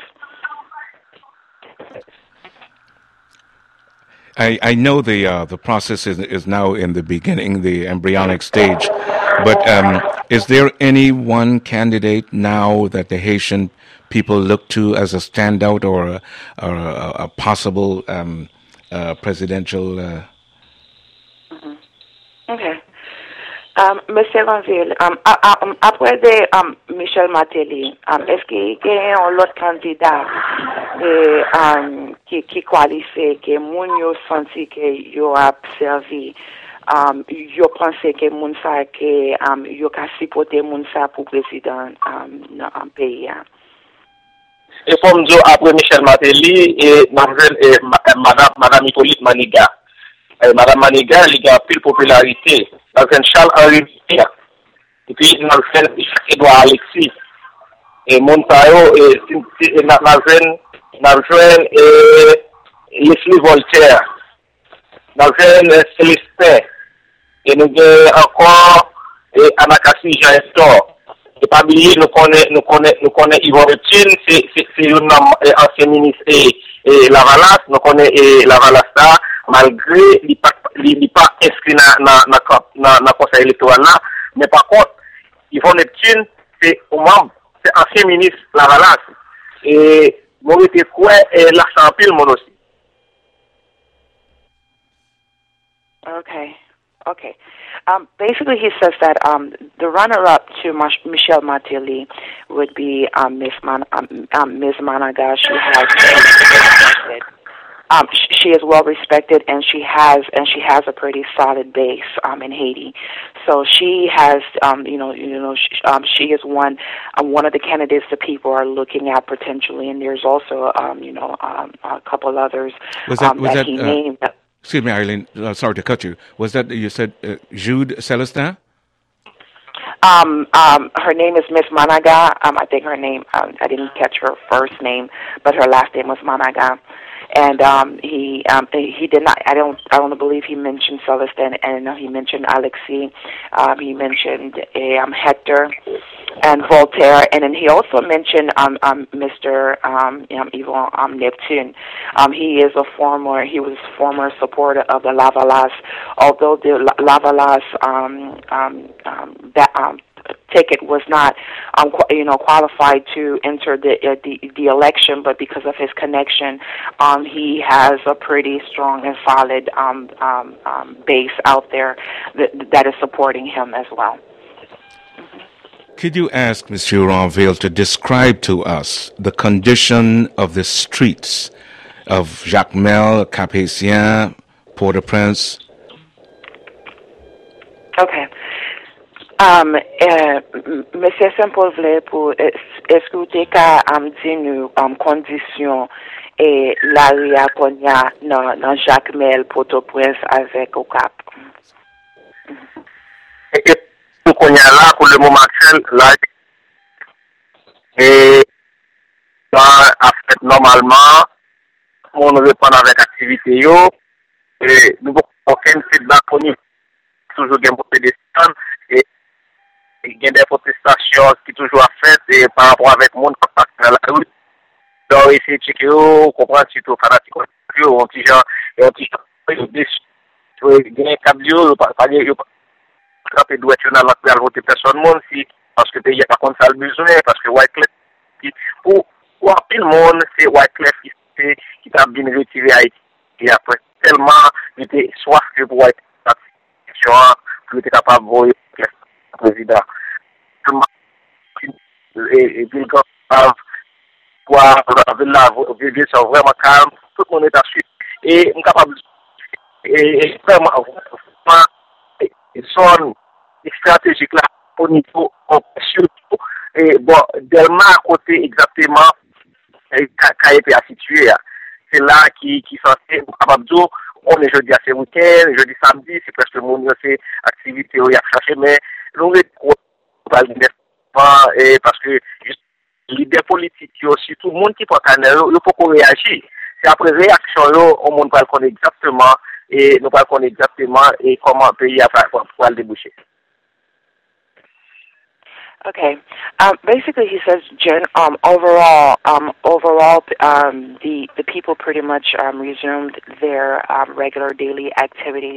I know the process is now in the beginning, the embryonic stage, but is there any one candidate now that the Haitian people look to as a standout or a possible presidential? Mm-hmm. Okay. Monsieur Ranville, après de Michel Martelly, est-ce qu'il y a un autre candidat qui qualifie, que moun yo senti que yo a servi, yo pense que moun sa que yo ka supporter moun sa pour président en pays? Et comme dire après Michel Martelly et Madame Hippolyte Maniga. Madame Maniga, il a plus de popularité. Dans Charles-Henri Pierre. Et puis, dans le fait, Edouard Alexis. Et Montayo, et Navjen, et Leslie Voltaire. Navjen Célestin. Et nous avons encore Anna Kassija Hector. Et pas oublier, nous connaissons Yvon Reptile, c'est un ancien ministre et Lavalas, nous connaissons Lavalas là, malgré il pas inscrit dans conseil électoral là, mais par contre, Yvon Neptune, c'est au membre, c'est ancien ministre Lavalas. Et moi, j'étais quoi, et l'accent pile, mon aussi. Okay. Basically, he says that the runner-up to Michelle Martelly would be Ms. Managa. She is well respected, and she has a pretty solid base in Haiti. So she has, she is one of the candidates that people are looking at potentially, and there's also, a couple others that he named. Excuse me, Eileen. Sorry to cut you. Was that you said Jude Celestin? Her name is Miss Managa. I think her name. I didn't catch her first name, but her last name was Managa. And he did not. I don't believe he mentioned Celestin, and he mentioned Alexis. He mentioned Hector and Voltaire, and then he also mentioned Mr. Yvon Neptune. He was a former supporter of the Lavalas, although the Lavalas ticket was not qualified to enter the election, but because of his connection, he has a pretty strong and solid base out there that is supporting him as well. Could you ask Monsieur Ranville to describe to us the condition of the streets of Jacmel, Cap-Haïtien, Port-au-Prince? Okay. Monsieur Saint-Paul pour est-ce que vous dit nous condition et l'aria konya dans Jacmel, Port-au-Prince avec au Cap? Tout qu'on y a là pour le moment actuel là et normalement on répond avec activité yo et nous aucun feedback pour nous toujours bien pour des stands et il y a des protestations qui toujours faites et par rapport avec monde qui passe dans la rue donc essayer de checker comprendre surtout fanatique un petit genre et un petit genre gagner câble pas attraper doit être dans la voter personne monde si parce que pays pas contre ça le besoin parce que Wyclef pour tout le monde c'est Wyclef qui t'a bien retiré Haïti et après tellement il était soif que pour être pour être capable de voir le président et puis quand quoi la vie sont vraiment calme tout le monde est à suivre et capable et vraiment zone stratégique là au niveau surtout et bon Delma côté exactement qu'a été situé c'est là qui censé capable dire on est jeudi à ce week-end jeudi samedi c'est presque le monde c'est activité où il y a cherché mais nous et parce que l'idée politique aussi tout le monde qui prend canal il faut qu'on réagisse c'est après réaction là on monde pas connaître exactement et nous pas connaître exactement et comment le pays a fait pour le déboucher. Okay. Basically, he says, overall, the people pretty much resumed their regular daily activities.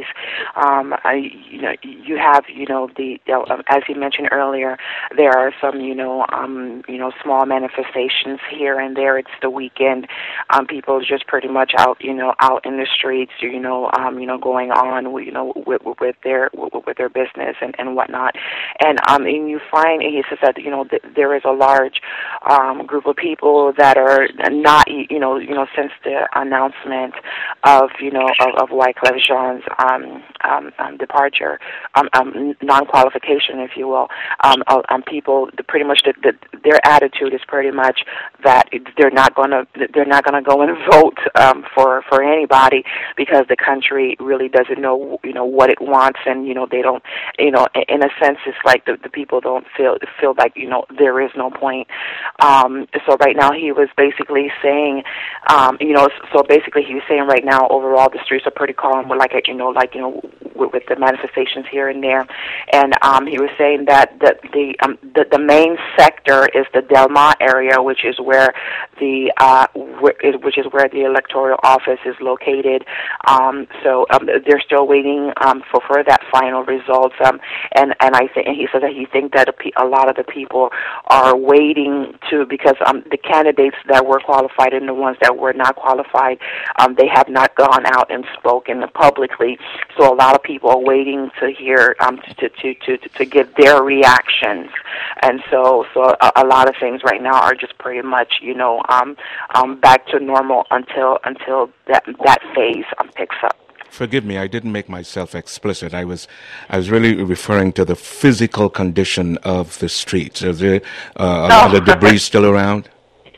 You have, as he mentioned earlier, there are some, small manifestations here and there. It's the weekend. People just pretty much out in the streets, going on, with their business and whatnot. And you find. He says that there is a large group of people that are not since the announcement of Wyclef Jean's departure, non-qualification, if you will. People pretty much their attitude is pretty much that they're not gonna go and vote for anybody because the country really doesn't know what it wants, and they don't in a sense it's like the people don't feel feel like, there is no point. So right now he was basically saying, so basically he was saying right now overall the streets are pretty calm with with the manifestations here and there, and he was saying that the main sector is the Delmar area, which is where the electoral office is located. So they're still waiting for that final results. And he said that he thinks that a lot of the people are waiting because the candidates that were qualified and the ones that were not qualified, they have not gone out and spoken publicly. So a lot of people are waiting to hear to give their reactions, and so a lot of things right now are just pretty much back to normal until that phase picks up. Forgive me, I didn't make myself explicit. I was really referring to the physical condition of the streets. Is there a lot of debris still around?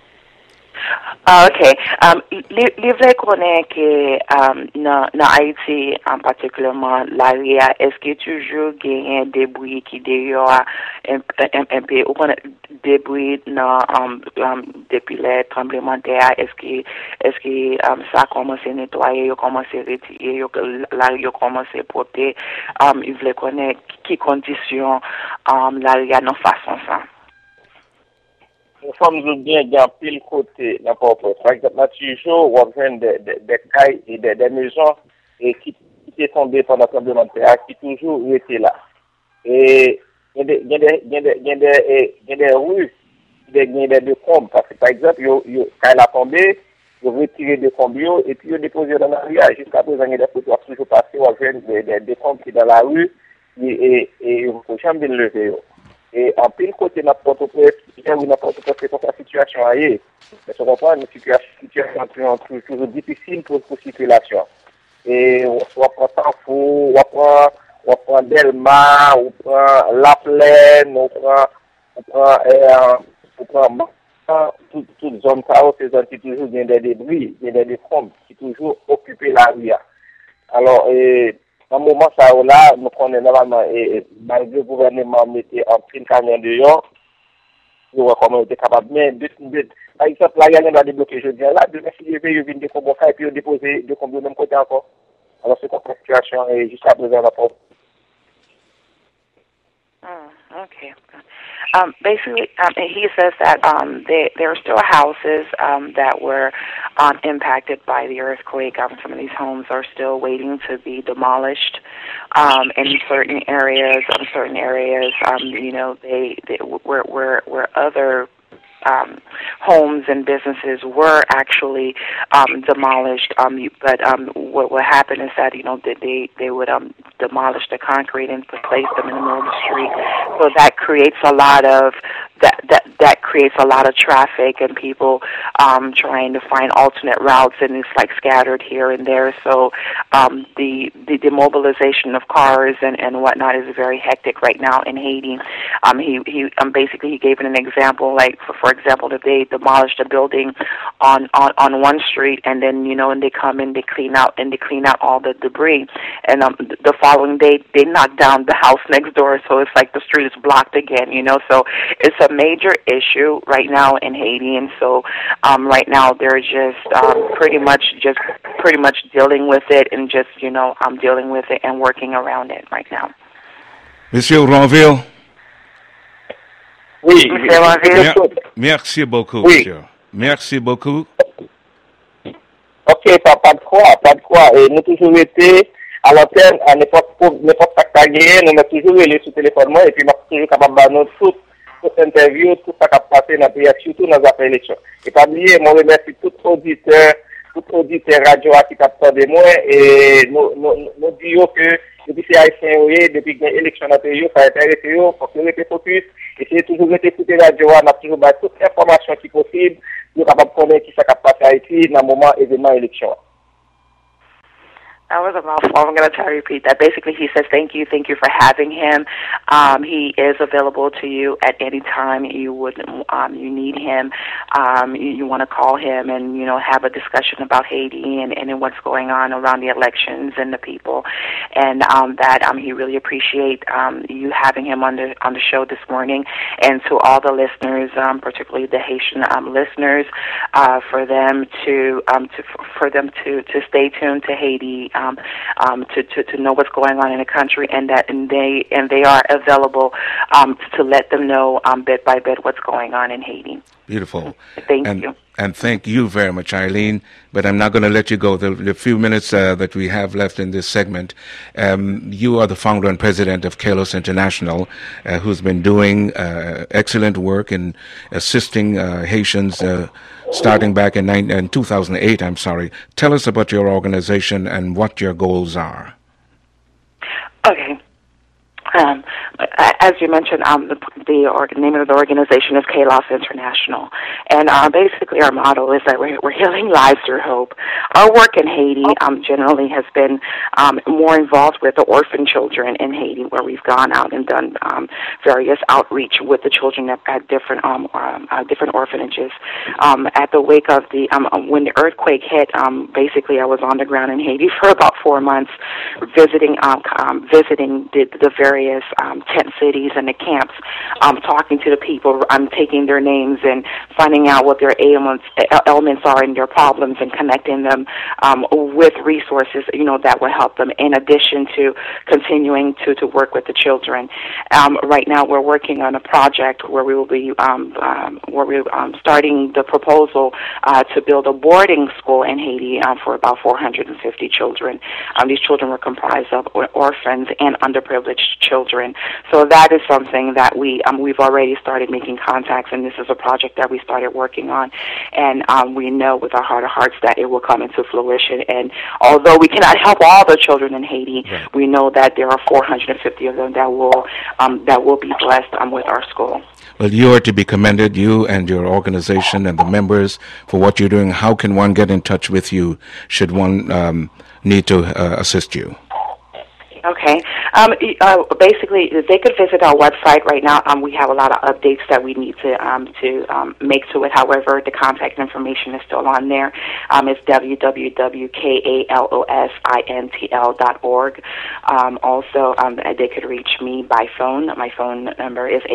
OK. Li vle konen ke nan Haiti, particulièrement l'area, eske toujou genyen debris ki deyo ou konen debris nan depi le tremblement de terre, eske sa komanse netwaye, yo komanse retire, yo komanse pote, li vle konen ki kondisyon l'area nan fason sa. Nous sommes bien dans pile côté la Port-au-Prince. Par exemple, toujours, on vient des cailles et des maisons qui étaient tombées pendant le tremblement de terre, qui toujours étaient là. Et il y a des rues, il y a des combes. Parce que, par exemple, quand elle a tombé, ils ont retiré des combes et puis ils ont déposé dans la rue. Jusqu'à présent, il y a des photos qui toujours passées, on vient des combes qui sont dans la rue et il ne faut jamais lever. Et en pile côté de Port-au-Prince, c'est pour la situation ailleurs. Mais on comprend une situation toujours difficile pour la circulation. Et on prend Tanfou, on prend Delma, on prend La Plaine, on prend toute zone chaos, ces zones qui toujours viennent des débris, des décombres, qui toujours occupent la rue. Alors, dans le moment là, nous prenons normalement, et malgré le gouvernement mettait en prime camion dehors, nous voyons comment on était capable. Mais, par exemple, là, il y a un débloqué, je dis là, de merci, je viens de Comboka et puis déposer de combien de même côté encore. Alors, c'est comme la situation, et jusqu'à présent, la propre. Okay. Basically, he says that there are still houses that were impacted by the earthquake. Some of these homes are still waiting to be demolished in certain areas. Where other homes and businesses were actually demolished. But what happened is that they would demolish the concrete and place them in the middle of the street. So that creates a lot of that creates a lot of traffic and people trying to find alternate routes, and it's like scattered here and there. So the demobilization of cars and whatnot is very hectic right now in Haiti. He basically he gave it an example, like for example, that they demolished a building on one street, and then and they come in, they clean out all the debris, and the following day they knock down the house next door, so it's like the street is blocked again. So it's a major issue right now in Haiti, and so right now they're just pretty much dealing with it, and just dealing with it and working around it right now. Monsieur Ranville. Oui, merci beaucoup, oui. Monsieur. Merci beaucoup. Ok, pas de quoi. Et nous toujours été à l'antenne, à n'importe quoi que gagné, nous avons toujours été sur téléphone, et puis nous sommes toujours capables de nous toute interview, tout ça qui a passé dans le pays, surtout dans les élections. Et pas oublier, moi remercie tout auditeur radio qui t'a de moi, et nous disons que depuis ces haïtiens, depuis l'élection dans le pays, ça a intéressé, il faut que nous restions focus, et c'est toujours écouter la radio, on a toujours toute information qui est possible, nous sommes capables de connaître qui s'est passé à Haïti dans le moment événement élection. That was a mouthful. I'm going to try to repeat that. Basically, he says, thank you for having him. He is available to you at any time you need him. You want to call him and, have a discussion about Haiti and what's going on around the elections and the people. And that he really appreciate you having him on the show this morning. And to all the listeners, particularly the Haitian listeners, for them to stay tuned to Haiti. To know what's going on in the country, and they are available to let them know bit by bit what's going on in Haiti. Beautiful. Thank you. And thank you very much, Eileen. But I'm not going to let you go. The few minutes that we have left in this segment, you are the founder and president of Kalos International, who's been doing excellent work in assisting Haitians starting back in 2008. Tell us about your organization and what your goals are. Okay. As you mentioned, the name of the organization is Kalos International, and basically our motto is that we're healing lives through hope. Our work in Haiti generally has been more involved with the orphan children in Haiti, where we've gone out and done various outreach with the children at different orphanages. At the wake of when the earthquake hit, basically I was on the ground in Haiti for about 4 months, visiting the various tent cities and the camps, talking to the people, taking their names and finding out what their ailments are and their problems, and connecting them with resources, that will help them, in addition to continuing to work with the children. Right now we're working on a project where we will be starting the proposal to build a boarding school in Haiti for about 450 children. These children were comprised of orphans and underprivileged children. So that is something that we've already started making contacts, and this is a project that we started working on. And we know with our heart of hearts that it will come into fruition. And although we cannot help all the children in Haiti, right, we know that there are 450 of them that will be blessed with our school. Well, you are to be commended, you and your organization and the members, for what you're doing. How can one get in touch with you should one need to assist you? Okay. Basically, they could visit our website right now. We have a lot of updates that we need to make to it. However, the contact information is still on there. It's www.kalosintl.org. Also, they could reach me by phone. My phone number is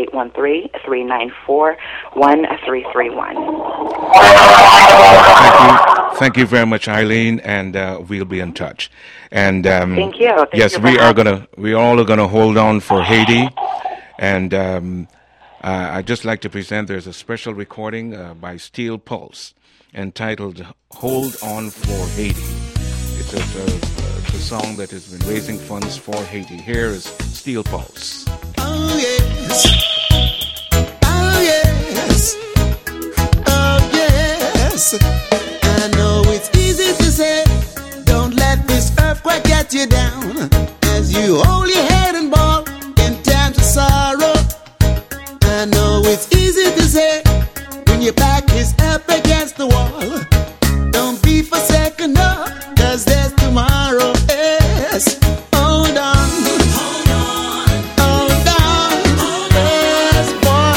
813-394-1331. Thank you very much, Eileen, and we'll be in touch. And thank you. Yes, we all are gonna hold on for Haiti, and I'd just like to present. There's a special recording by Steel Pulse entitled "Hold On for Haiti." It's a song that has been raising funds for Haiti. Here is Steel Pulse. Oh yes, oh yes, oh yes. I know it's easy to say, don't let this earthquake get you down, as you hold your head and ball in times of sorrow. I know it's easy to say, when your back is up against the wall, don't be forsaken, no, cause there's tomorrow. Yes, hold on, hold on, hold on, yes, for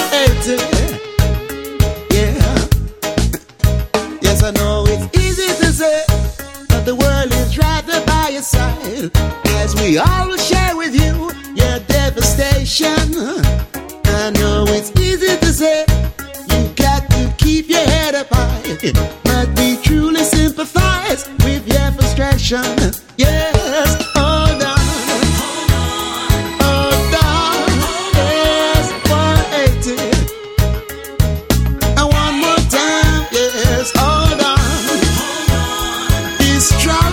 80. Yeah, yes, I know it's easy to say, but the world is right there by your side, as we always share with you your devastation. I know it's easy to say, you got to keep your head up high, but we truly sympathize with your frustration. Yes, hold on, hold on, yes, 180. And one more time, yes, hold on, be strong,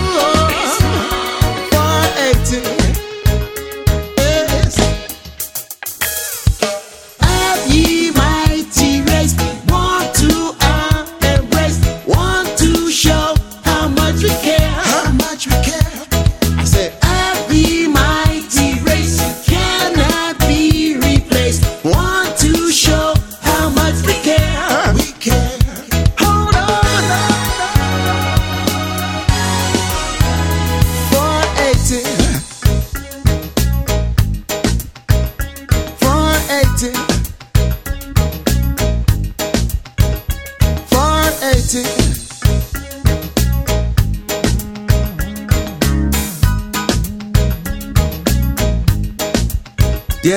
180. Yes. Have ye mighty race, want to embrace, want to show how much we care, how much we care.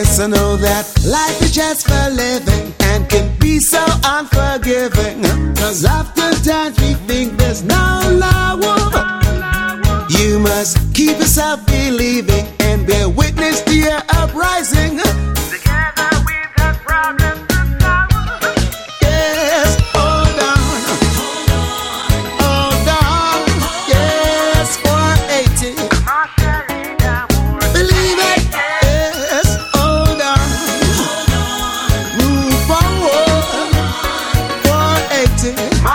Yes, I know that life is just for living and can be so unforgiving. Cause oftentimes we think there's no law. You must keep yourself believing and bear witness to your uprising. Together we've got problems to solve. Yes, hold on. Hold on. Yes, 480. Believe it. Yes, hold on. Move forward. 480.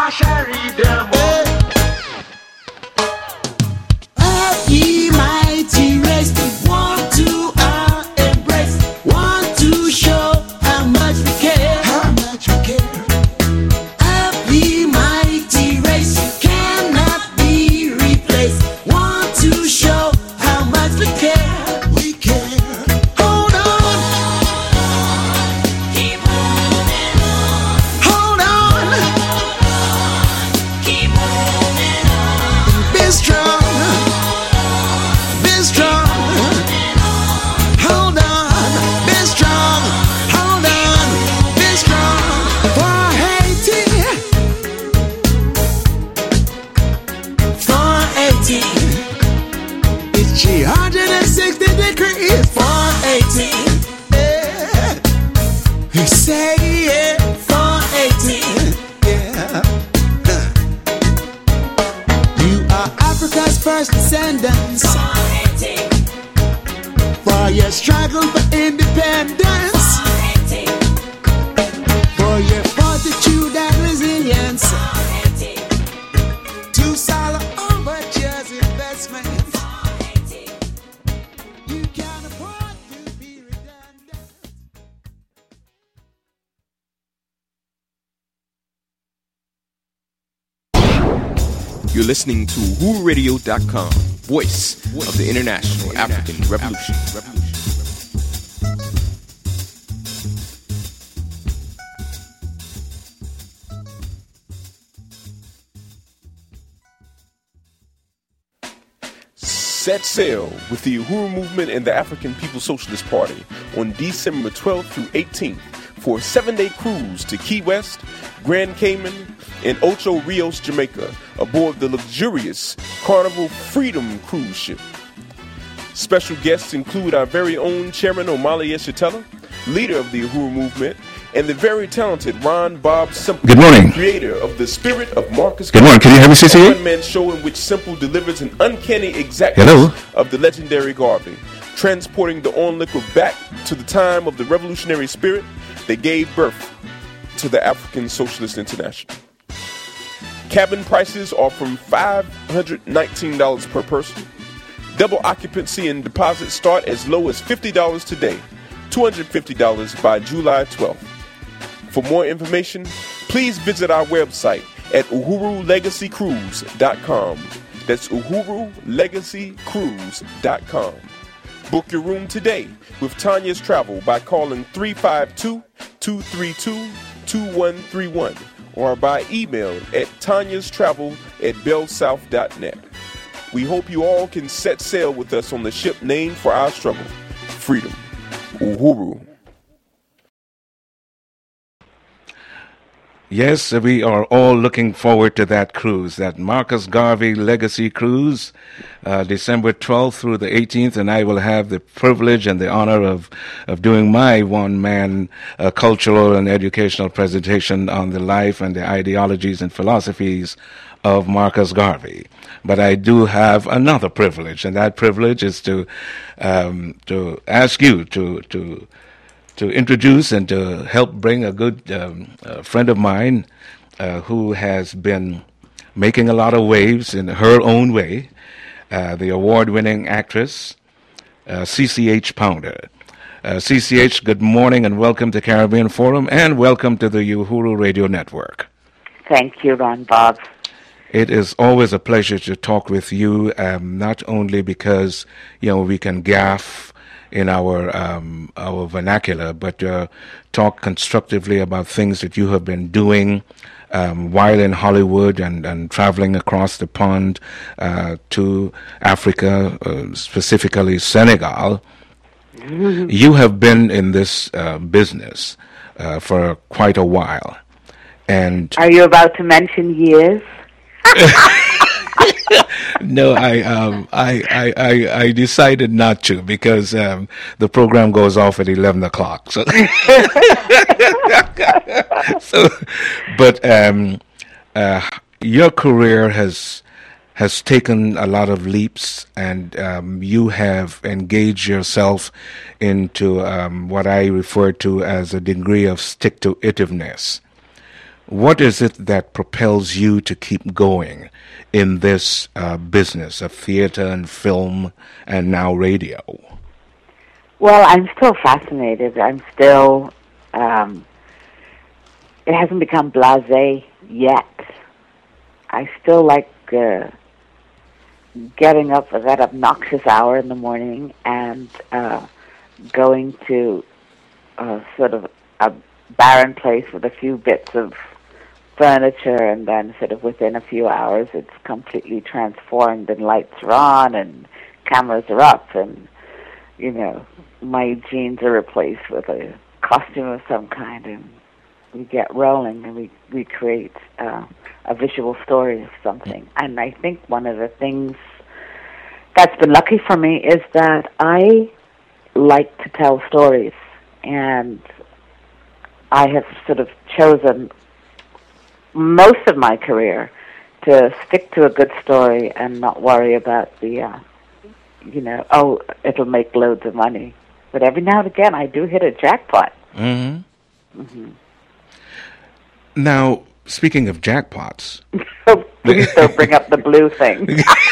Ye mighty race, want to embrace, want to show how much we care, how much we care. Happy mighty race, cannot be replaced. Want to show how much we care, we care. Hold on, keep moving on. Hold on, keep moving on. Be strong. It's 360 degrees, 480. Yeah. You say yeah, 480. Yeah. You are Africa's first descendants. 480. For your struggle for independence. 480. For your fortitude and resilience. 480. To solve overtures investments. You can't afford to be redundant. You're listening to WhoRadio.com, voice of the International African Revolution. Set sail with the Uhuru Movement and the African People's Socialist Party on December 12th through 18th for a 7-day cruise to Key West, Grand Cayman, and Ocho Rios, Jamaica, aboard the luxurious Carnival Freedom cruise ship. Special guests include our very own Chairman Omali Yeshitela, leader of the Uhuru Movement, and the very talented Ron Bob Simple, Good morning. creator of The Spirit of Marcus. Good morning. Can you hear me, CCA? A one-man show in which Simple delivers an uncanny exactness of the legendary Garvey, transporting the onlooker back to the time of the revolutionary spirit that gave birth to the African Socialist International. Cabin prices are from $519 per person. Double occupancy and deposits start as low as $50 today, $250 by July 12th. For more information, please visit our website at uhurulegacycruise.com. That's uhurulegacycruise.com. Book your room today with Tanya's Travel by calling 352-232-2131 or by email at tanyastravel@bellsouth.net. We hope you all can set sail with us on the ship named for our struggle, freedom, Uhuru. Yes, we are all looking forward to that cruise, that Marcus Garvey Legacy Cruise, December 12th through the 18th, and I will have the privilege and the honor of doing my one-man cultural and educational presentation on the life and the ideologies and philosophies of Marcus Garvey. But I do have another privilege, and that privilege is to ask you to introduce and to help bring a good friend of mine who has been making a lot of waves in her own way, the award-winning actress, CCH Pounder. CCH, good morning and welcome to Caribbean Forum and welcome to the Uhuru Radio Network. Thank you, Ron Bob. It is always a pleasure to talk with you, not only because, we can gaffe in our vernacular, but talk constructively about things that you have been doing while in Hollywood and traveling across the pond to Africa, specifically Senegal, You have been in this business for quite a while, and are you about to mention years? No, I decided not to because the program goes off at 11 o'clock. So, but your career has taken a lot of leaps, and you have engaged yourself into what I refer to as a degree of stick-to-itiveness. What is it that propels you to keep going in this business of theater and film and now radio? Well, I'm still fascinated. I'm still, it hasn't become blasé yet. I still like getting up at that obnoxious hour in the morning and going to sort of a barren place with a few bits of furniture, and then sort of within a few hours it's completely transformed and lights are on and cameras are up and, you know, my jeans are replaced with a costume of some kind, and we get rolling and we create a visual story of something. And I think one of the things that's been lucky for me is that I like to tell stories, and I have sort of chosen most of my career to stick to a good story and not worry about the, it'll make loads of money. But every now and again, I do hit a jackpot. Mm-hmm. Mm-hmm. Now, speaking of jackpots... Please don't bring up the blue thing.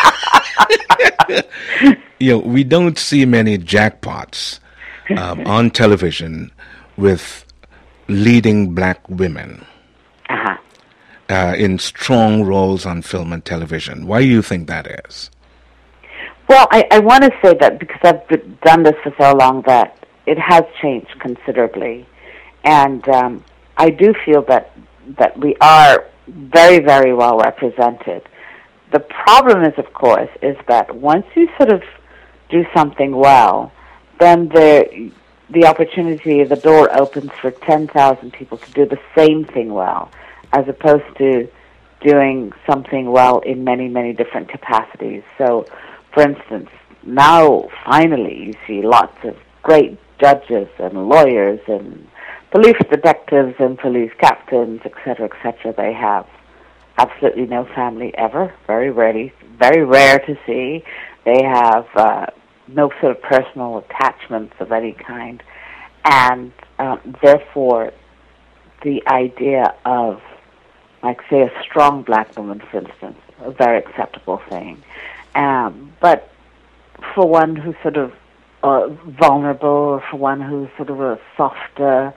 We don't see many jackpots on television with leading black women. Uh-huh. In strong roles on film and television. Why do you think that is? Well, I want to say that because I've done this for so long that it has changed considerably. And I do feel that we are very, very well represented. The problem is, of course, is that once you sort of do something well, then the opportunity, the door opens for 10,000 people to do the same thing well, as opposed to doing something well in many, many different capacities. So, for instance, now finally you see lots of great judges and lawyers and police detectives and police captains, etc., etc. They have absolutely no family ever, very rare to see. They have no sort of personal attachments of any kind, and therefore the idea of, like, say, a strong black woman, for instance, a very acceptable thing. But for one who's sort of vulnerable, or for one who's sort of a softer,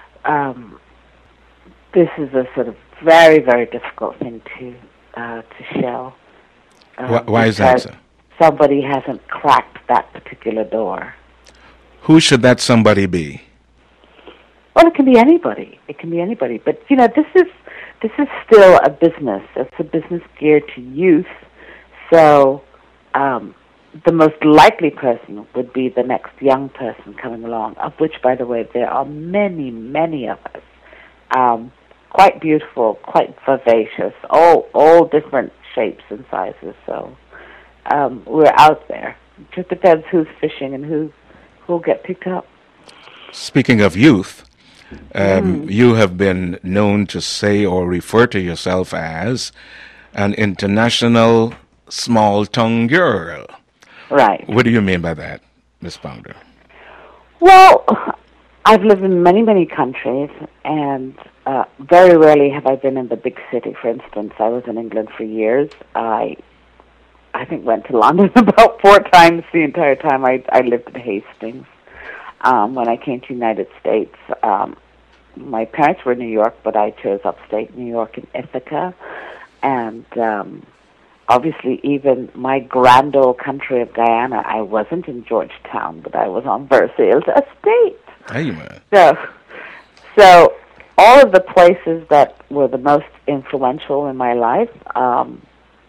this is a sort of very, very difficult thing to show. Why is that, sir? Somebody hasn't cracked that particular door. Who should that somebody be? Well, it can be anybody. It can be anybody. But, this is still a business. It's a business geared to youth. So the most likely person would be the next young person coming along, of which, by the way, there are many, many of us. Quite beautiful, quite vivacious, all different shapes and sizes. So we're out there. It just depends who's fishing and who'll get picked up. Speaking of youth, you have been known to say or refer to yourself as an international small-tongue girl. Right. What do you mean by that, Ms. Pounder? Well, I've lived in many, many countries, and very rarely have I been in the big city. For instance, I was in England for years. I think went to London about 4 times the entire time I lived in Hastings. When I came to the United States, my parents were in New York, but I chose upstate New York in Ithaca. And obviously, even my grand old country of Guyana, I wasn't in Georgetown, but I was on Versailles Estate. Hey, man. So all of the places that were the most influential in my life,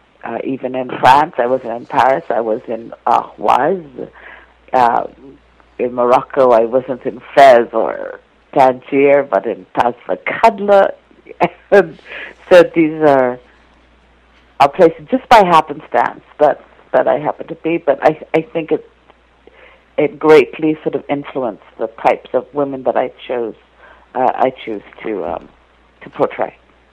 even in France, I was in Paris, I was in Arroise, in Morocco. I wasn't in Fez or Tangier, but in Tazvakadla. So these are places just by happenstance that I happen to be. But I think it greatly sort of influenced the types of women that I choose to portray.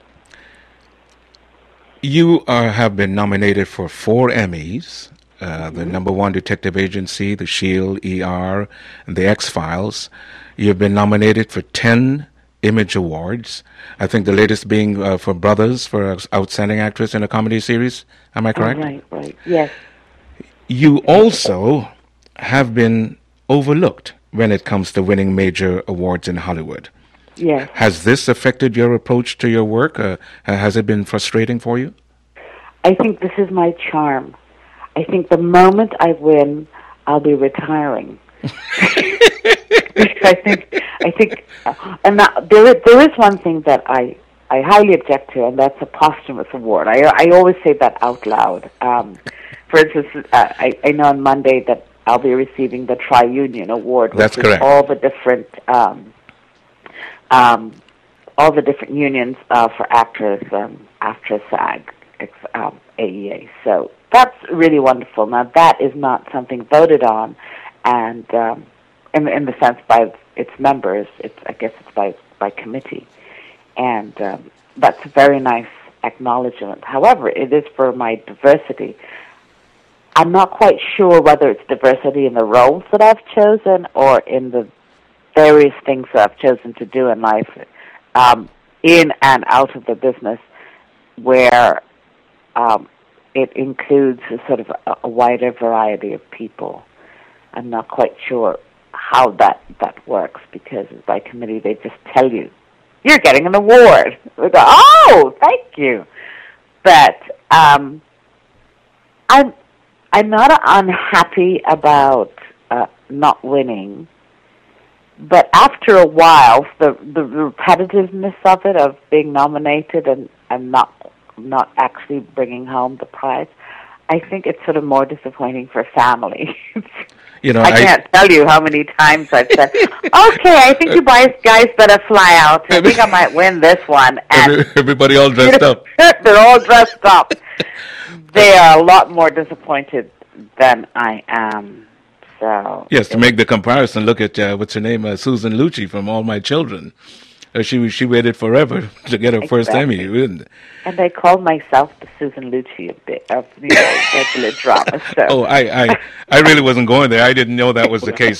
You have been nominated for 4 Emmys. The #1 detective agency, The Shield, ER, and The X-Files. You've been nominated for 10 Image Awards. I think the latest being for Brothers for Outstanding Actress in a Comedy Series. Am I correct? Right. Yes. You also have been overlooked when it comes to winning major awards in Hollywood. Yes. Has this affected your approach to your work? Has it been frustrating for you? I think this is my charm. I think the moment I win, I'll be retiring. I think, and there is one thing that I highly object to, and that's a posthumous award. I always say that out loud. For instance, I know on Monday that I'll be receiving the Tri-Union Award, which That's correct. is all the different unions for actors, AFTRA, SAG, AEA. So that's really wonderful. Now that is not something voted on, and in the sense by its members, I guess it's by committee, and that's a very nice acknowledgement. However, it is for my diversity. I'm not quite sure whether it's diversity in the roles that I've chosen or in the various things that I've chosen to do in life, in and out of the business, where it includes a sort of a wider variety of people. I'm not quite sure how that works, because by committee they just tell you, you're getting an award. We go, oh, thank you. But I'm not unhappy about not winning, but after a while, the repetitiveness of it, of being nominated and not actually bringing home the prize, I think it's sort of more disappointing for family. You know, I can't tell you how many times I've said, okay, I think you guys better fly out. I think I might win this one. And everybody all dressed up. They're all dressed up. They are a lot more disappointed than I am. So yes, to make the comparison, look at what's her name, Susan Lucci from All My Children. She waited forever to get her first Emmy. And I called myself the Susan Lucci of regular drama. So. Oh, I really wasn't going there. I didn't know that was the case.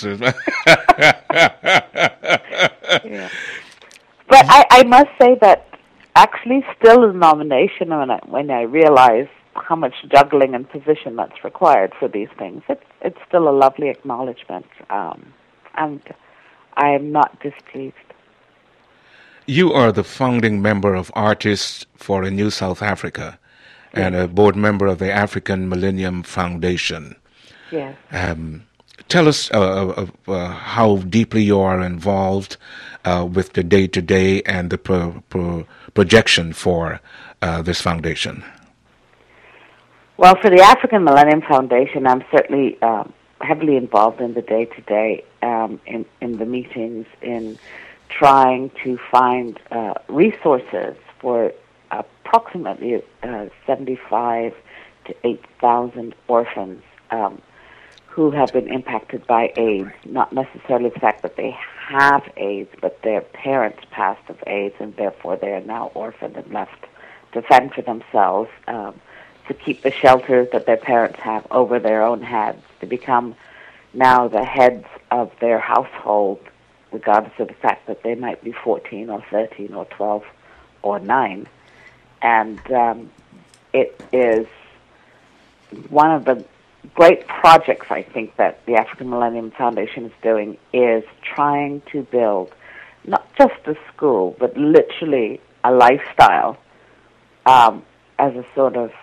Yeah. But I must say that actually still in nomination, when I realize how much juggling and position that's required for these things, it's still a lovely acknowledgement, and I am not displeased. You are the founding member of Artists for a New South Africa, and a board member of the African Millennium Foundation. Yes. Tell us how deeply you are involved with the day-to-day and the projection for this foundation. Well, for the African Millennium Foundation, I'm certainly heavily involved in the day-to-day, in the meetings, in trying to find resources for approximately 75 to 8,000 orphans who have been impacted by AIDS, not necessarily the fact that they have AIDS, but their parents passed of AIDS, and therefore they are now orphaned and left to fend for themselves, to keep the shelters that their parents have over their own heads, to become now the heads of their household, regardless of the fact that they might be 14 or 13 or 12 or 9. And it is one of the great projects, I think, that the African Millennium Foundation is doing, is trying to build not just a school, but literally a lifestyle as a sort of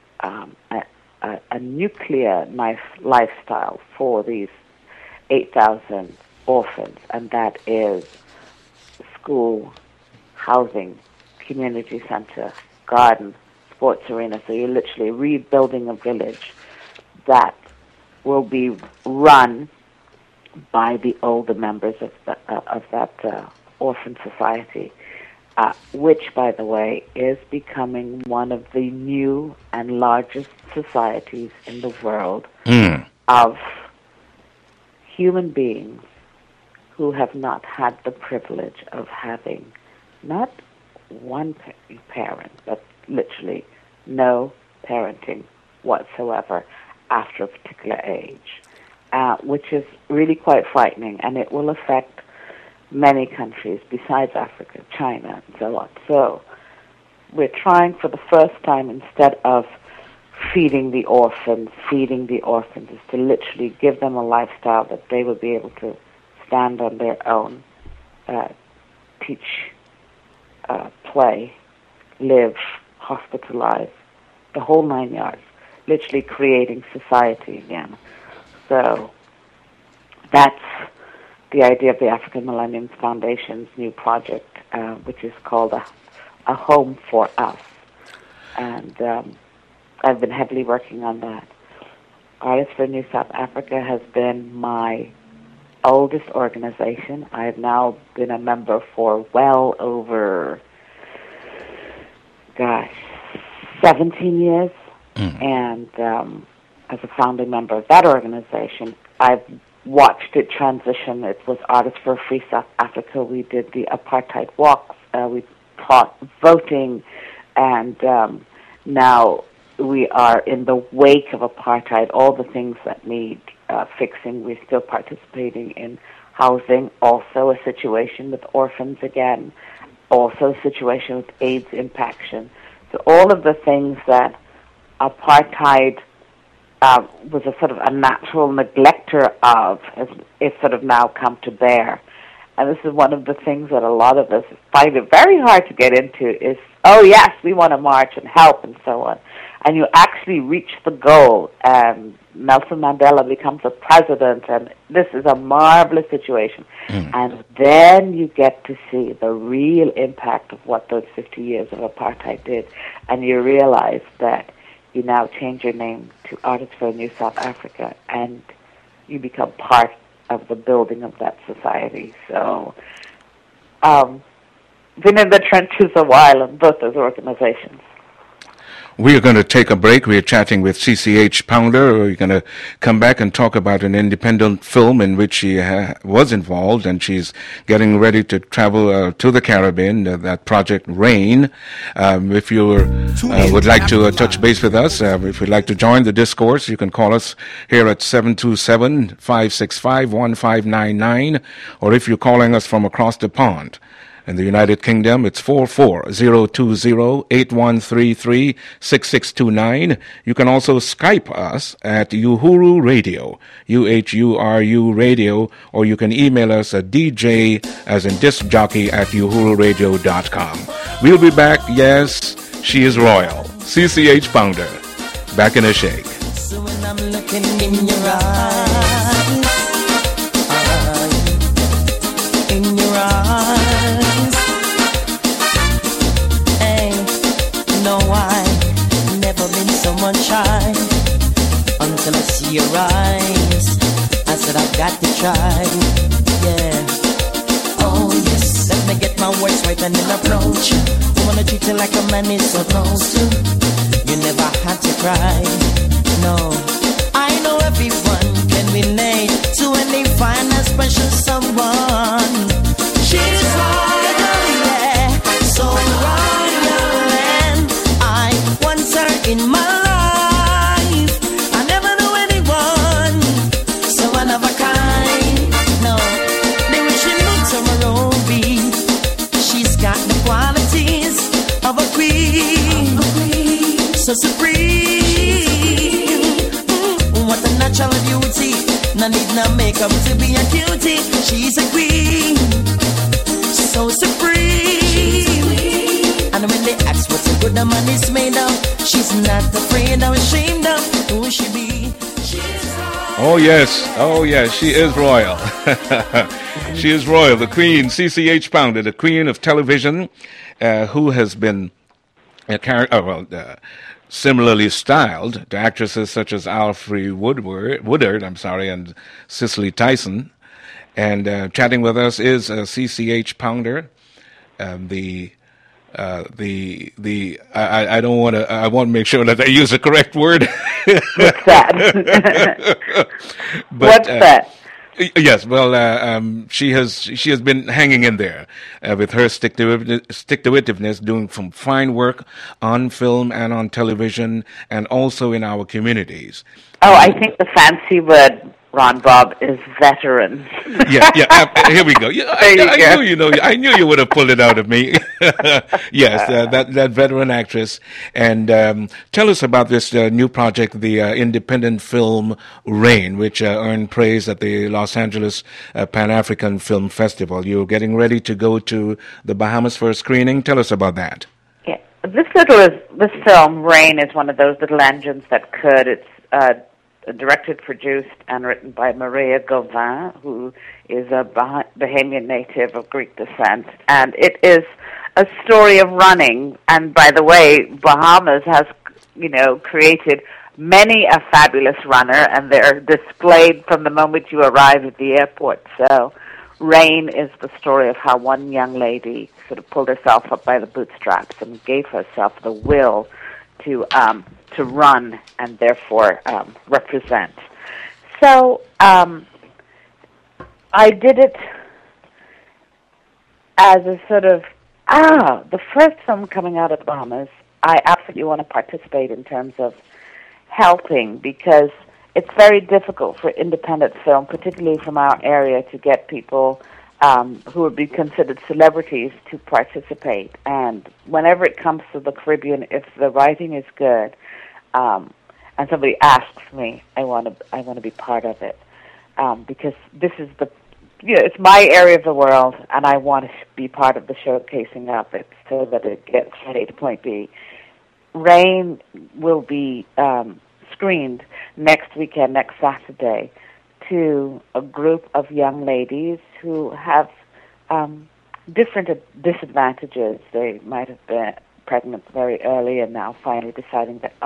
a nuclear nice lifestyle for these 8,000 orphans, and that is school, housing, community center, garden, sports arena. So you're literally rebuilding a village that will be run by the older members of that orphan society, which, by the way, is becoming one of the new and largest societies in the world of human beings who have not had the privilege of having not one parent, but literally no parenting whatsoever after a particular age, which is really quite frightening, and it will affect many countries besides Africa, China, and so on. So we're trying for the first time, instead of feeding the orphans, is to literally give them a lifestyle that they will be able to stand on their own, teach, play, live, hospitalize, the whole 9 yards, literally creating society again. So that's the idea of the African Millennium Foundation's new project, which is called A Home for Us. And I've been heavily working on that. Artists for New South Africa has been my oldest organization. I've now been a member for well over, 17 years. And as a founding member of that organization, I've watched it transition. It was Artists for Free South Africa. We did the apartheid walks. We taught voting. And now we are in the wake of apartheid, all the things that need fixing. We're still participating in housing, also a situation with orphans again, also a situation with AIDS impaction. So all of the things that apartheid was a sort of a natural neglector of, it's sort of now come to bear. And this is one of the things that a lot of us find it very hard to get into is, oh yes, we want to march and help and so on. And you actually reach the goal, and Nelson Mandela becomes a president, and this is a marvelous situation. And then you get to see the real impact of what those 50 years of apartheid did, and you realize that you now change your name to Artists for New South Africa, and you become part of the building of that society. So, been in the trenches a while in both those organizations. We are going to take a break. We are chatting with CCH Pounder. We're going to come back and talk about an independent film in which she was involved, and she's getting ready to travel to the Caribbean, that Project Rain. If you would like to touch base with us, if you'd like to join the discourse, you can call us here at 727-565-1599, or if you're calling us from across the pond, in the United Kingdom, it's 44020-8133-6629. You can also Skype us at Uhuru Radio, UHURU Radio, or you can email us at DJ, as in disc jockey, at uhururadio.com. We'll be back. Yes, she is royal. CCH Pounder. Back in a shake. So when I'm looking in your eyes, in your eyes, I've never been so shy until I see your eyes. I said I've got to try, yeah. Oh yes, let me get my words right and then approach. I wanna treat you like a man is supposed to. You never had to cry, no. I know everyone can relate to any fine and special someone. She's royal, yeah, so royal. In my life, I never knew anyone so one of a kind. No, the way she looks on her own beat, she's got the qualities of a queen, so supreme. What a natural beauty, no need no makeup to be a cutie. She's a queen, so supreme. And when they ask what a good man is made of, she's not afraid or ashamed of who she be. Oh yes, she is royal. She is royal, the queen, CCH Pounder, the queen of television, who has been similarly styled to actresses such as Alfre Woodard, and Cicely Tyson. And chatting with us is CCH Pounder, I don't want to. I want to make sure that I use the correct word. What's that? What's that? Yes, well, she has been hanging in there with her stick-to-itiveness, doing some fine work on film and on television, and also in our communities. Oh, I think the fancy word, Ron Bob, is veteran. Yeah. Here we go. Yeah, I knew you would have pulled it out of me. Yes, that veteran actress. And tell us about this new project, the independent film Rain, which earned praise at the Los Angeles Pan-African Film Festival. You're getting ready to go to the Bahamas for a screening. Tell us about that. Yeah, this film Rain is one of those little engines that could. It's directed, produced, and written by Maria Gauvin, who is a Bahamian native of Greek descent. And it is a story of running. And by the way, Bahamas has, created many a fabulous runner, and they're displayed from the moment you arrive at the airport. So Rain is the story of how one young lady sort of pulled herself up by the bootstraps and gave herself the will to run and therefore represent. So I did it as a sort of, the first film coming out of Bahamas, I absolutely want to participate in terms of helping, because it's very difficult for independent film, particularly from our area, to get people who would be considered celebrities to participate. And whenever it comes to the Caribbean, if the writing is good, and somebody asks me, I want to be part of it, because this is it's my area of the world, and I want to be part of the showcasing of it so that it gets from A to point B. Rain will be screened next weekend, next Saturday, to a group of young ladies who have different disadvantages. They might have been pregnant very early and now finally deciding that,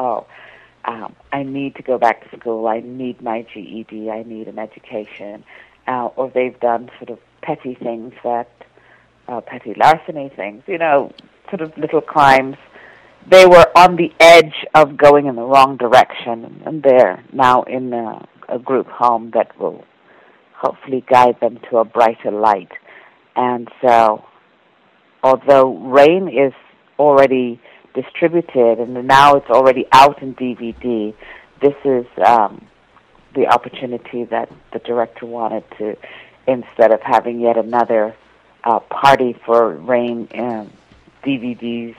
I need to go back to school, I need my GED, I need an education. Or they've done sort of petty things petty larceny things, sort of little crimes. They were on the edge of going in the wrong direction, and they're now in a group home that will hopefully guide them to a brighter light. And so, although Rain is already distributed and now it's already out in DVD, this is the opportunity that the director wanted to, instead of having yet another party for Rain DVD's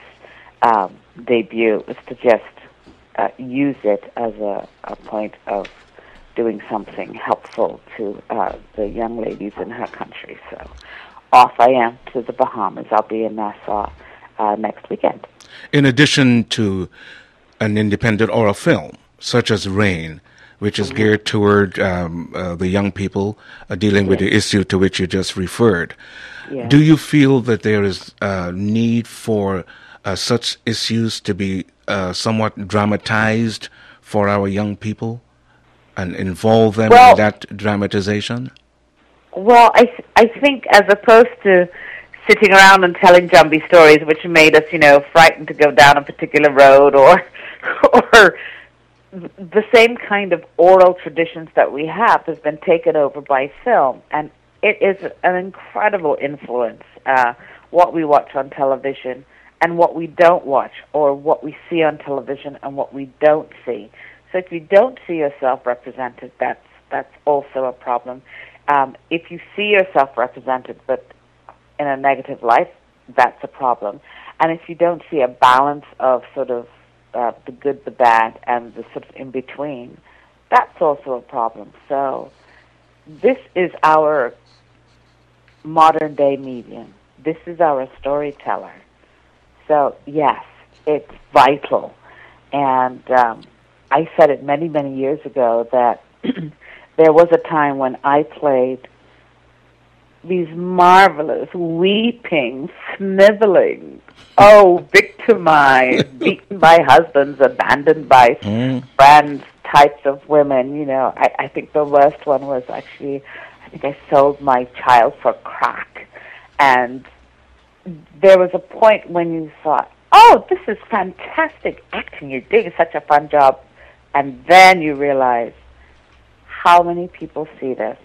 debut, is to just use it as a point of doing something helpful to the young ladies in her country. So off I am to the Bahamas. I'll be in Nassau next weekend. In addition to an independent oral film, such as Rain, which is geared toward the young people dealing with the issue to which you just referred, do you feel that there is a need for such issues to be somewhat dramatized for our young people and involve them in that dramatization? Well, I think as opposed to sitting around and telling jumbie stories which made us, frightened to go down a particular road, or the same kind of oral traditions that we have has been taken over by film, and it is an incredible influence, what we watch on television and what we don't watch, or what we see on television and what we don't see. So if you don't see yourself represented, that's also a problem. If you see yourself represented but in a negative light, that's a problem. And if you don't see a balance of sort of the good, the bad, and the sort of in-between, that's also a problem. So this is our modern-day medium. This is our storyteller. So, yes, it's vital. And I said it many, many years ago that there was a time when I played these marvelous, weeping, sniveling, victimized, beaten by husbands, abandoned by friends types of women. I think the worst one was actually, think I sold my child for crack. And there was a point when you thought, oh, this is fantastic acting. You're doing such a fun job. And then you realize how many people see this,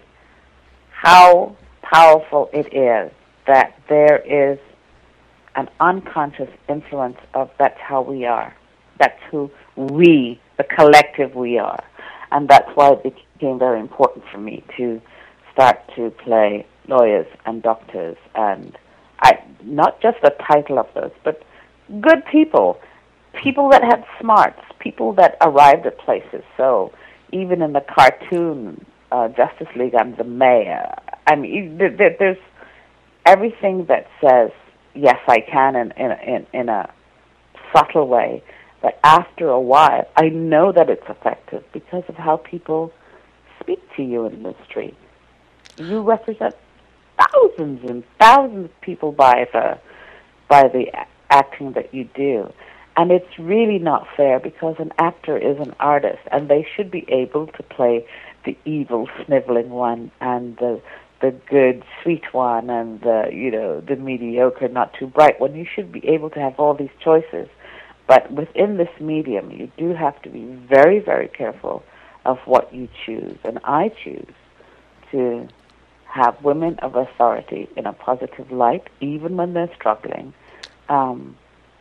how powerful it is that there is an unconscious influence of that's how we are. That's who we, the collective we are. And that's why it became very important for me to start to play lawyers and doctors and not just the title of those, but good people, people that had smarts, people that arrived at places. So even in the cartoon Justice League, I'm the mayor. I mean, there's everything that says, yes, I can in a subtle way. But after a while, I know that it's effective because of how people speak to you in the street. You represent thousands and thousands of people by the acting that you do. And it's really not fair because an actor is an artist, and they should be able to play the evil, sniveling one and the good, sweet one and the mediocre, not too bright one. You should be able to have all these choices. But within this medium, you do have to be very, very careful of what you choose. And I choose to have women of authority in a positive light, even when they're struggling, to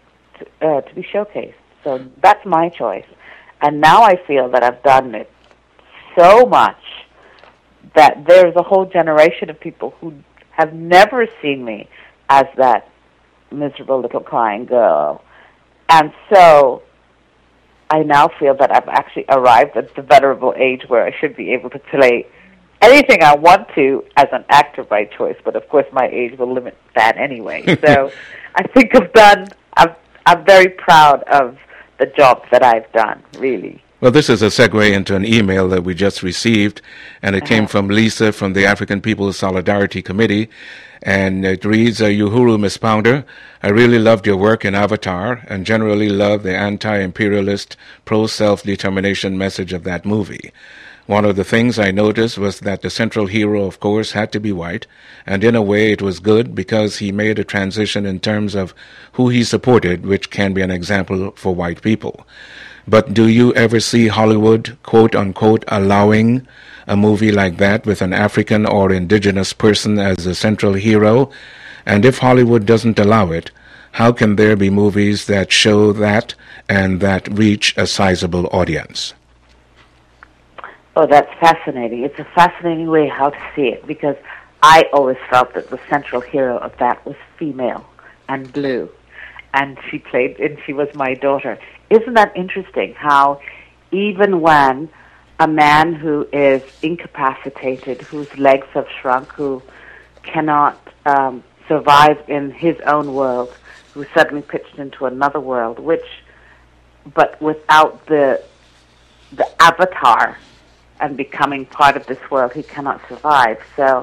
be showcased. So that's my choice. And now I feel that I've done it so much that there's a whole generation of people who have never seen me as that miserable little crying girl. And so I now feel that I've actually arrived at the venerable age where I should be able to play anything I want to as an actor by choice. But of course, my age will limit that anyway. So I think I'm very proud of the job that I've done, really. Well, this is a segue into an email that we just received, and it came from Lisa from the African People's Solidarity Committee, and it reads, Uhuru Miss Pounder, I really loved your work in Avatar and generally love the anti-imperialist, pro-self-determination message of that movie. One of the things I noticed was that the central hero, of course, had to be white, and in a way it was good because he made a transition in terms of who he supported, which can be an example for white people. But do you ever see Hollywood, quote-unquote, allowing a movie like that with an African or indigenous person as the central hero? And if Hollywood doesn't allow it, how can there be movies that show that and that reach a sizable audience? Oh, that's fascinating. It's a fascinating way how to see it, because I always felt that the central hero of that was female and blue. And she was my daughter. Isn't that interesting how even when a man who is incapacitated, whose legs have shrunk, who cannot survive in his own world, who suddenly pitched into another world, but without the avatar and becoming part of this world, he cannot survive. So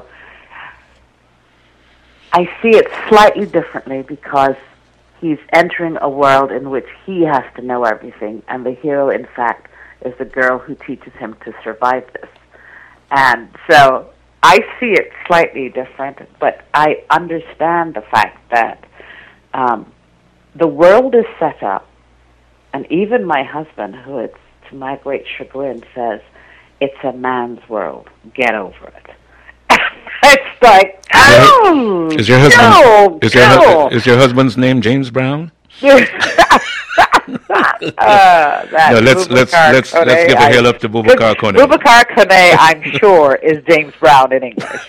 I see it slightly differently because he's entering a world in which he has to know everything, and the hero, in fact, is the girl who teaches him to survive this. And so I see it slightly different, but I understand the fact that the world is set up, and even my husband, who is, to my great chagrin, says, it's a man's world. Get over it. It's like, oh, is your husband's name James Brown? No, let's give a hail up to Boubacar Koné. Boubacar Koné, I'm sure, is James Brown in English.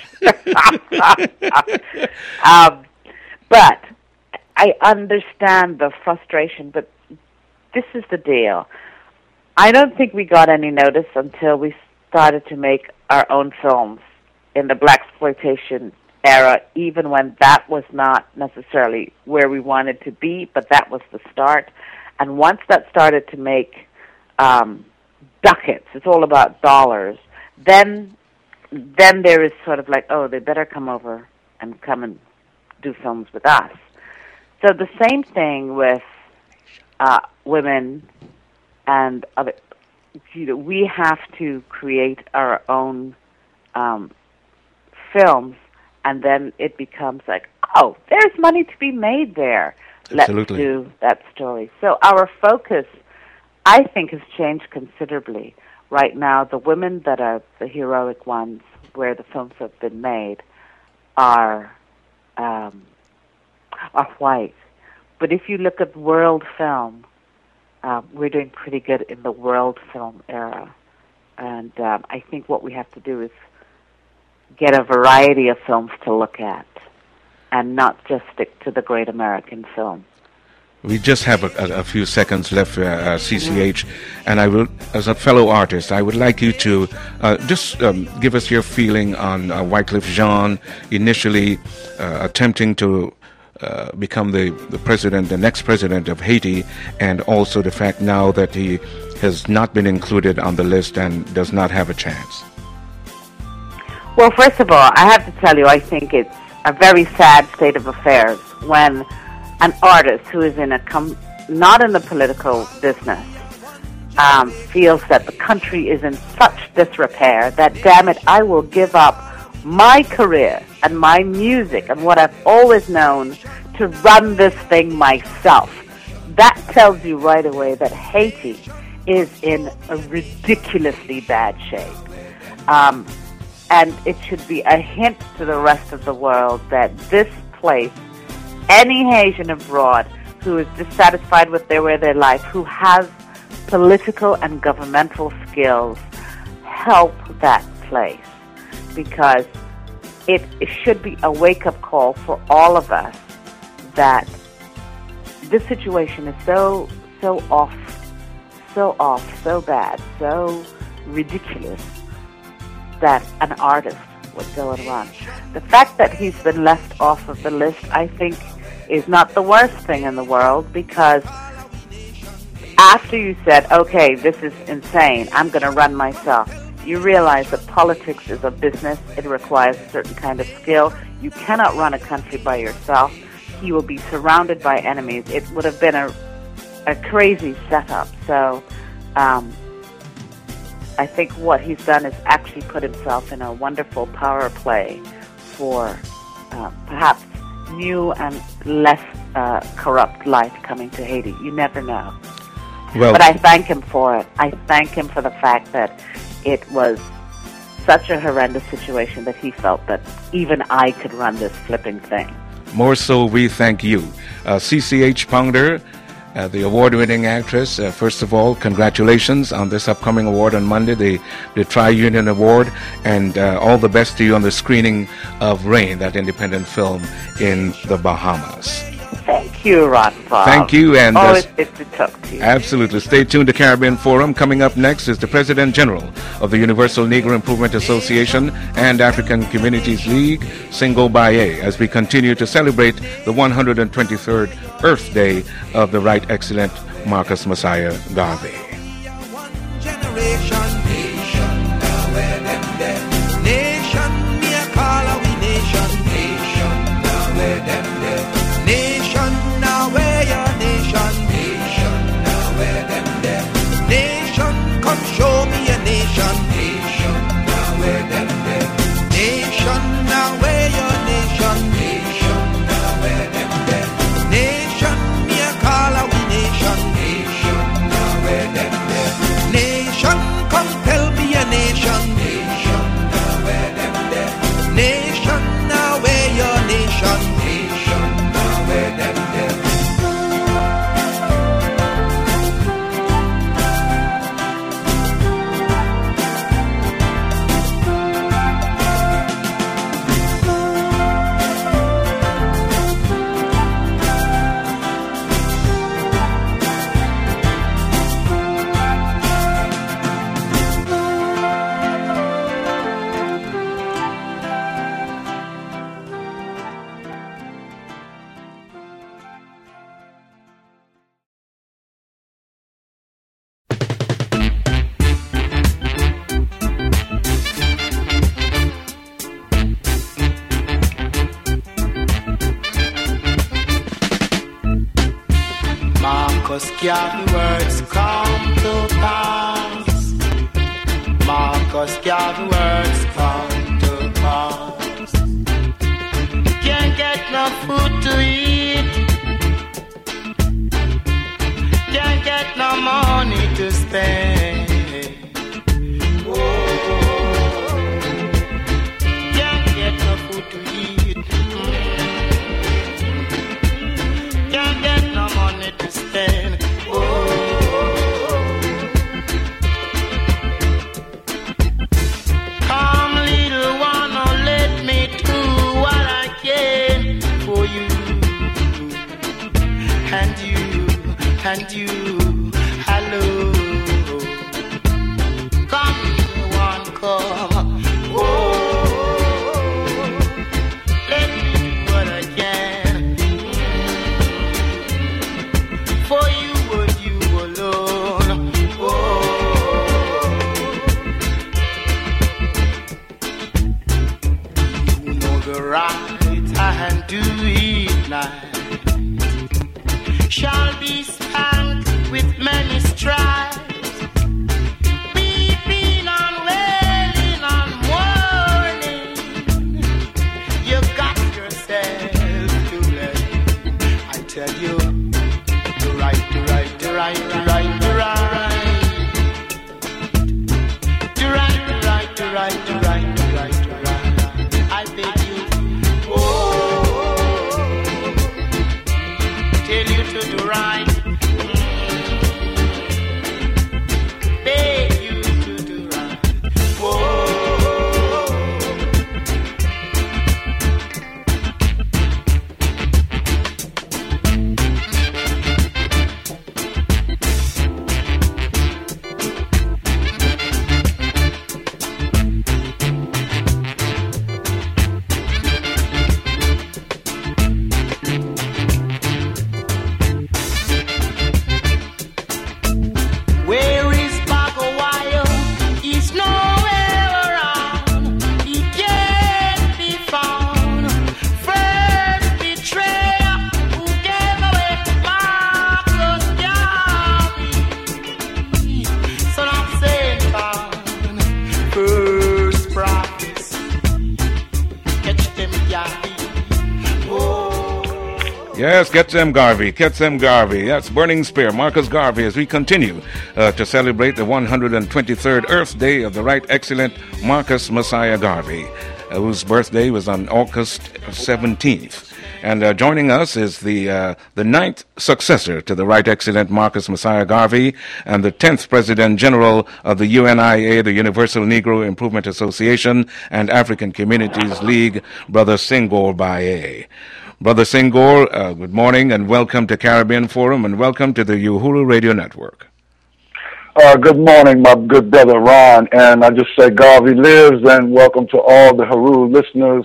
But I understand the frustration, but this is the deal. I don't think we got any notice until we started to make our own films in the blaxploitation era, even when that was not necessarily where we wanted to be, but that was the start. And once that started to make ducats, it's all about dollars, then there is sort of like, oh, they better come over and come and do films with us. So the same thing with women and other, we have to create our own films, and then it becomes like, oh, there's money to be made there. Absolutely. Let's do that story. So our focus, I think, has changed considerably. Right now, the women that are the heroic ones, where the films have been made, are white. But if you look at world film, we're doing pretty good in the world film era. And I think what we have to do is get a variety of films to look at and not just stick to the great American film. We just have a few seconds left, CCH, and I will, as a fellow artist, I would like you to just give us your feeling on Wyclef Jean initially attempting to become the president, the next president of Haiti, and also the fact now that he has not been included on the list and does not have a chance. Well, first of all, I have to tell you, I think it's a very sad state of affairs when an artist who is in not in the political business feels that the country is in such disrepair that, damn it, I will give up my career and my music and what I've always known to run this thing myself. That tells you right away that Haiti is in a ridiculously bad shape. And it should be a hint to the rest of the world that this place, any Haitian abroad who is dissatisfied with their way of their life, who has political and governmental skills, help that place. Because it should be a wake-up call for all of us that this situation is so off, so bad, so ridiculous that an artist would go and run. The fact that he's been left off of the list, I think, is not the worst thing in the world, because after you said, okay, this is insane, I'm going to run myself, you realize that politics is a business. It requires a certain kind of skill. You cannot run a country by yourself. You will be surrounded by enemies. It would have been a crazy setup. So I think what he's done is actually put himself in a wonderful power play for perhaps new and less corrupt life coming to Haiti. You never know. Well, but I thank him for it. I thank him for the fact that it was such a horrendous situation that he felt that even I could run this flipping thing. More so, we thank you. CCH Pounder, the award-winning actress, first of all, congratulations on this upcoming award on Monday, the Tri-Union Award, and all the best to you on the screening of Rain, that independent film in the Bahamas. Thank you, Ron Bob. Thank you. And always good to talk to you. Absolutely. Stay tuned to Caribbean Forum. Coming up next is the President General of the Universal Negro Improvement Association and African Communities League, Singo Baye, as we continue to celebrate the 123rd Earth Day of the Right Excellent Marcus Messiah Garvey. Show me a nation. Nation, now where them there. Nation, now where your nation. Nation, now where them there. Nation, me a call a we nation. Nation, now where them there. Nation, come tell me a nation. Nation, now where them there. Nation, now where your nation. Nation, now where them there. Marcus Garvey words come to pass. Marcus Garvey words come to pass. no food to eat. Can't get no money to spend. Can't get no food to eat. Can't get no money to spend. Come, little one, oh, let me do what I can for you. And you, hello. Come, little one, come. Oh, let me do what I can for you and you alone. Oh, you know the right hand do it night shall be spanked with many stripes. Weeping and wailing and mourning. You got yourself to blame. I tell you, the right, the right, the right, the right, the right. The right, the right, the right, the right, the right, the right. I beg you, oh, tell you to do right. Beg you to do right. Whoa. Where is Bagawayo? He's nowhere around. He can't be found. First betrayer who gave away Marcus Garvey, son of Satan. First prophets, catch them Garvey. Yes, get them Garvey, get them Garvey. That's Burning Spear, Marcus Garvey, as we continue to celebrate the 123rd Earth Day of the Right Excellent Marcus Messiah Garvey, whose birthday was on August 17th. And joining us is the ninth successor to the Right Excellent Marcus Messiah Garvey and the 10th President General of the UNIA, the Universal Negro Improvement Association and African Communities League, Brother Senghor Baye. Brother Senghor, good morning and welcome to Caribbean Forum and welcome to the Uhuru Radio Network. Good morning, my good brother Ron, and I just say Garvey lives, and welcome to all the Haru listeners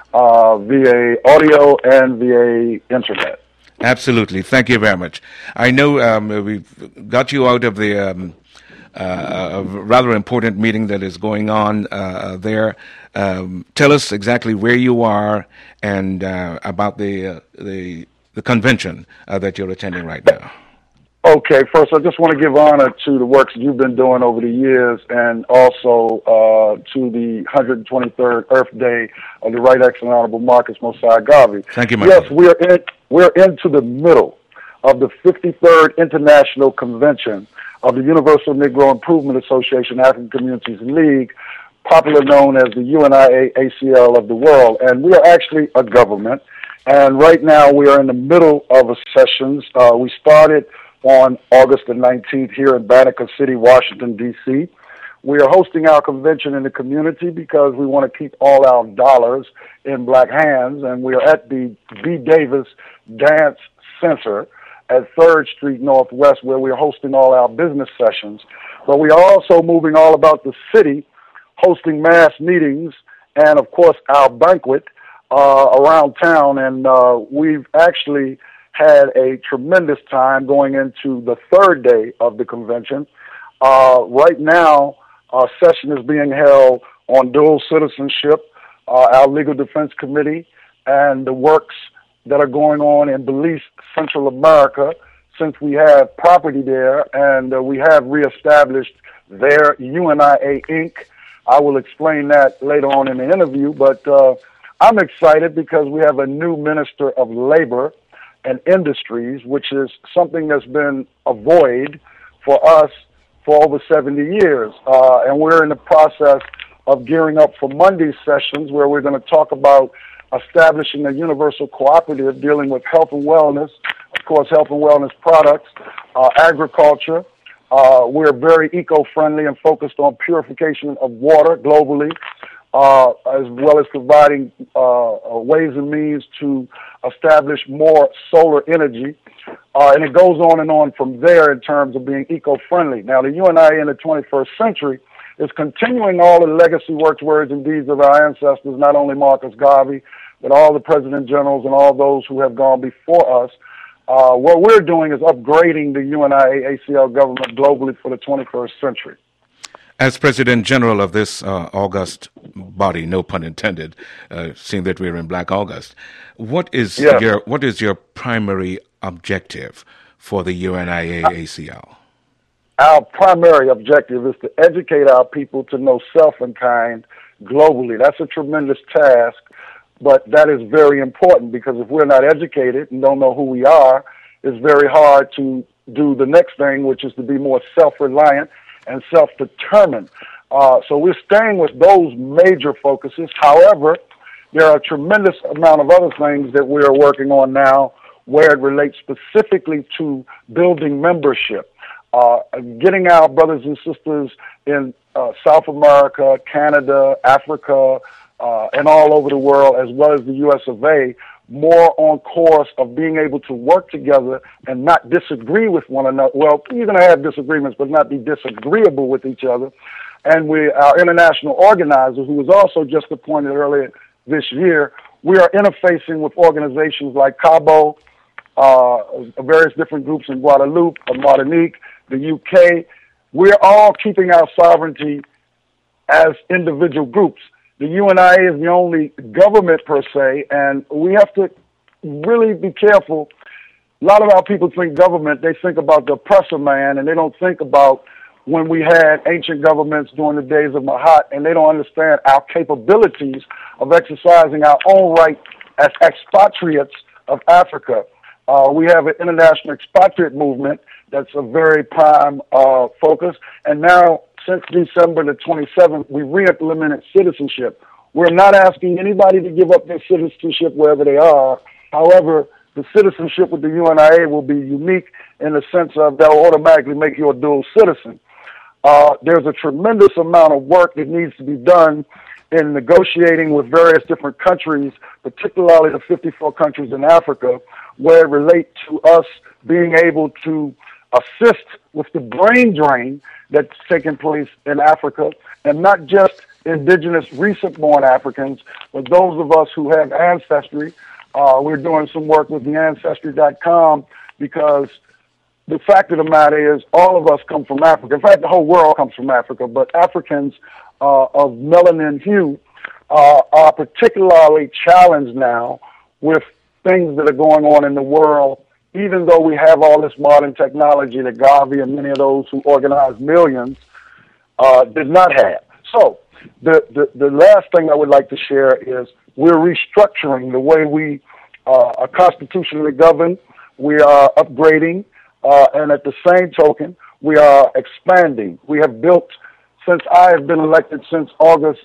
via audio and via internet. Absolutely. Thank you very much. I know we've got you out of the a rather important meeting that is going on there. Tell us exactly where you are and about the convention that you're attending right now. Okay, first I just want to give honor to the works you've been doing over the years, and also to the 123rd Earth Day of the Right Excellent Honorable Marcus Mosiah Garvey. Thank you, my Yes, brother. we're into the middle of the 53rd International Convention of the Universal Negro Improvement Association African Communities League, popularly known as the UNIA ACL of the world, and we are actually a government. And right now we are in the middle of a sessions. We started on August the 19th here in Banneker City, Washington, D.C. We are hosting our convention in the community because we want to keep all our dollars in black hands, and we are at the B. Davis Dance Center at 3rd Street Northwest, where we are hosting all our business sessions. But we are also moving all about the city, hosting mass meetings, and, of course, our banquet around town. And we've actually had a tremendous time going into the 3rd day of the convention. Right now, our session is being held on dual citizenship, our Legal Defense Committee, and the works that are going on in Belize, Central America, since we have property there, and we have reestablished their UNIA Inc. I will explain that later on in the interview, but I'm excited because we have a new Minister of Labor and Industries, which is something that's been a void for us for over 70 years. And we're in the process of gearing up for Monday's sessions, where we're going to talk about establishing a universal cooperative dealing with health and wellness, of course, health and wellness products, agriculture. We're very eco-friendly and focused on purification of water globally, as well as providing ways and means to establish more solar energy. And it goes on and on from there in terms of being eco-friendly. Now, the UNIA in the 21st century is continuing all the legacy works, words, and deeds of our ancestors, not only Marcus Garvey, but all the president generals and all those who have gone before us. What we're doing is upgrading the UNIA ACL government globally for the 21st century. As President General of this august body, no pun intended, seeing that we're in Black August, what is your primary objective for the UNIA ACL? Our primary objective is to educate our people to know self and kind globally. That's a tremendous task, but that is very important, because if we're not educated and don't know who we are, it's very hard to do the next thing, which is to be more self-reliant and self-determined. So we're staying with those major focuses. However, there are a tremendous amount of other things that we are working on now where it relates specifically to building membership, getting our brothers and sisters in South America, Canada, Africa, and all over the world, as well as the U.S. of A., more on course of being able to work together and not disagree with one another. Well, you're going to have disagreements, but not be disagreeable with each other. And our international organizer, who was also just appointed earlier this year, we are interfacing with organizations like Cabo, various different groups in Guadeloupe, Martinique, the UK. We're all keeping our sovereignty as individual groups. The UNIA is the only government per se, and we have to really be careful. A lot of our people think government, they think about the oppressor man, and they don't think about when we had ancient governments during the days of Mahat, and they don't understand our capabilities of exercising our own right as expatriates of Africa. We have an international expatriate movement that's a very prime focus, and now since December the 27th, we re-implemented citizenship. We're not asking anybody to give up their citizenship wherever they are. However, the citizenship with the UNIA will be unique in the sense of they'll automatically make you a dual citizen. There's a tremendous amount of work that needs to be done in negotiating with various different countries, particularly the 54 countries in Africa, where it relates to us being able to assist with the brain drain that's taking place in Africa, and not just indigenous recent-born Africans, but those of us who have ancestry. We're doing some work with the Ancestry.com, because the fact of the matter is all of us come from Africa. In fact, the whole world comes from Africa, but Africans of melanin hue are particularly challenged now with things that are going on in the world, even though we have all this modern technology that Garvey and many of those who organized millions did not have. So the last thing I would like to share is we're restructuring the way we are constitutionally governed. We are upgrading, and at the same token, we are expanding. We have built, since I have been elected since August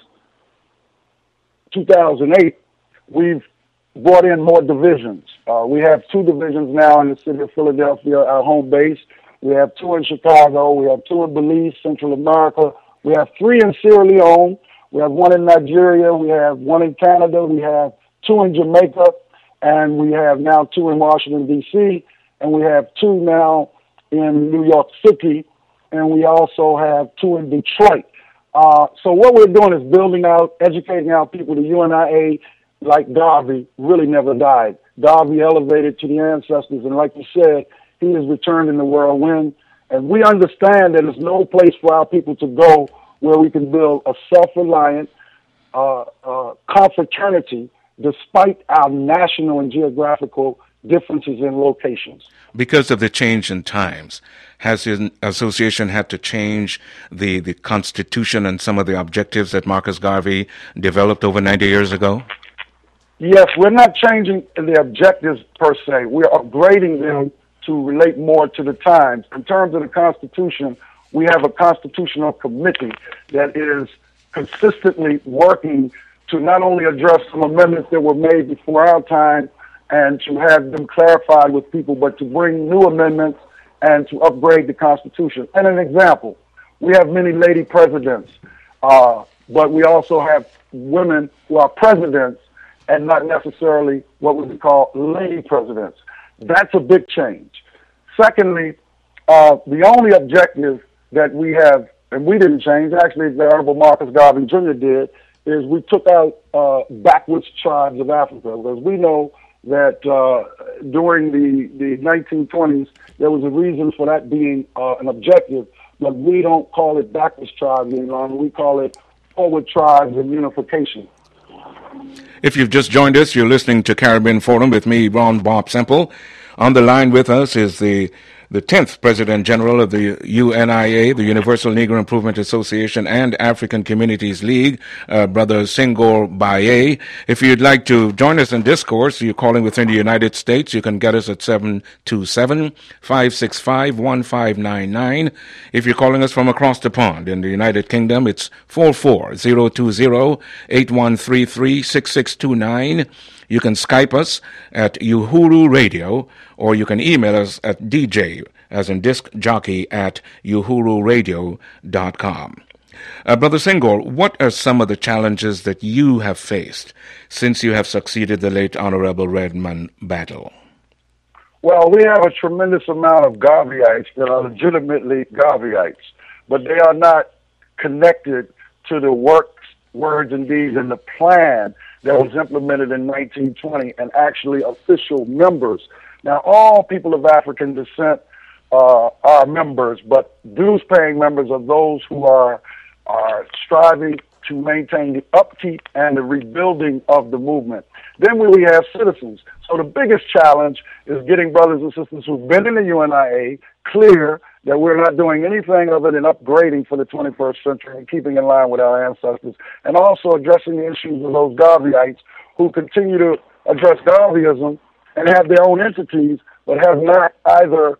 2008, we've brought in more divisions. We have 2 divisions now in the city of Philadelphia, our home base. We have 2 in Chicago. We have 2 in Belize, Central America. We have 3 in Sierra Leone. We have 1 in Nigeria. We have 1 in Canada. We have 2 in Jamaica. And we have now 2 in Washington, D.C. And we have 2 now in New York City. And we also have 2 in Detroit. So what we're doing is building out, educating our people. The UNIA, like Garvey, really never died. Garvey elevated to the ancestors, and like you said, he is returned in the whirlwind. And we understand that there's no place for our people to go where we can build a self-reliant confraternity despite our national and geographical differences in locations. Because of the change in times, has the association had to change the Constitution and some of the objectives that Marcus Garvey developed over 90 years ago? Yes, we're not changing the objectives per se. We're upgrading them to relate more to the times. In terms of the Constitution, we have a constitutional committee that is consistently working to not only address some amendments that were made before our time and to have them clarified with people, but to bring new amendments and to upgrade the Constitution. And an example, we have many lady presidents, but we also have women who are presidents and not necessarily what we would call lady presidents. That's a big change. Secondly, the only objective that we have, and we didn't change, actually the Honorable Marcus Garvey Jr. did, is we took out backwoods tribes of Africa, because we know that during the 1920s, there was a reason for that being an objective, but we don't call it backwards tribes any longer. We call it forward tribes and unification. If you've just joined us, you're listening to Caribbean Forum with me, Ron Bob Semple. On the line with us is the 10th President General of the UNIA, the Universal Negro Improvement Association, and African Communities League, Brother Senghor Baye. If you'd like to join us in discourse, you're calling within the United States, you can get us at 727-565-1599. If you're calling us from across the pond in the United Kingdom, it's 44020-8133-6629. You can Skype us at Uhuru Radio, or you can email us at DJ, as in disc jockey, at uhururadio.com. Brother Senghor, what are some of the challenges that you have faced since you have succeeded the late Honorable Redmond Battle? Well, we have a tremendous amount of Garveyites that are legitimately Garveyites, but they are not connected to the works, words, and deeds and the plan that was implemented in 1920 and actually official members. Now, all people of African descent are members, but dues-paying members are those who are striving to maintain the upkeep and the rebuilding of the movement. Then we have citizens. So the biggest challenge is getting brothers and sisters who've been in the UNIA clear that we're not doing anything other than upgrading for the 21st century and keeping in line with our ancestors, and also addressing the issues of those Garveyites who continue to address Garveyism and have their own entities, but have not either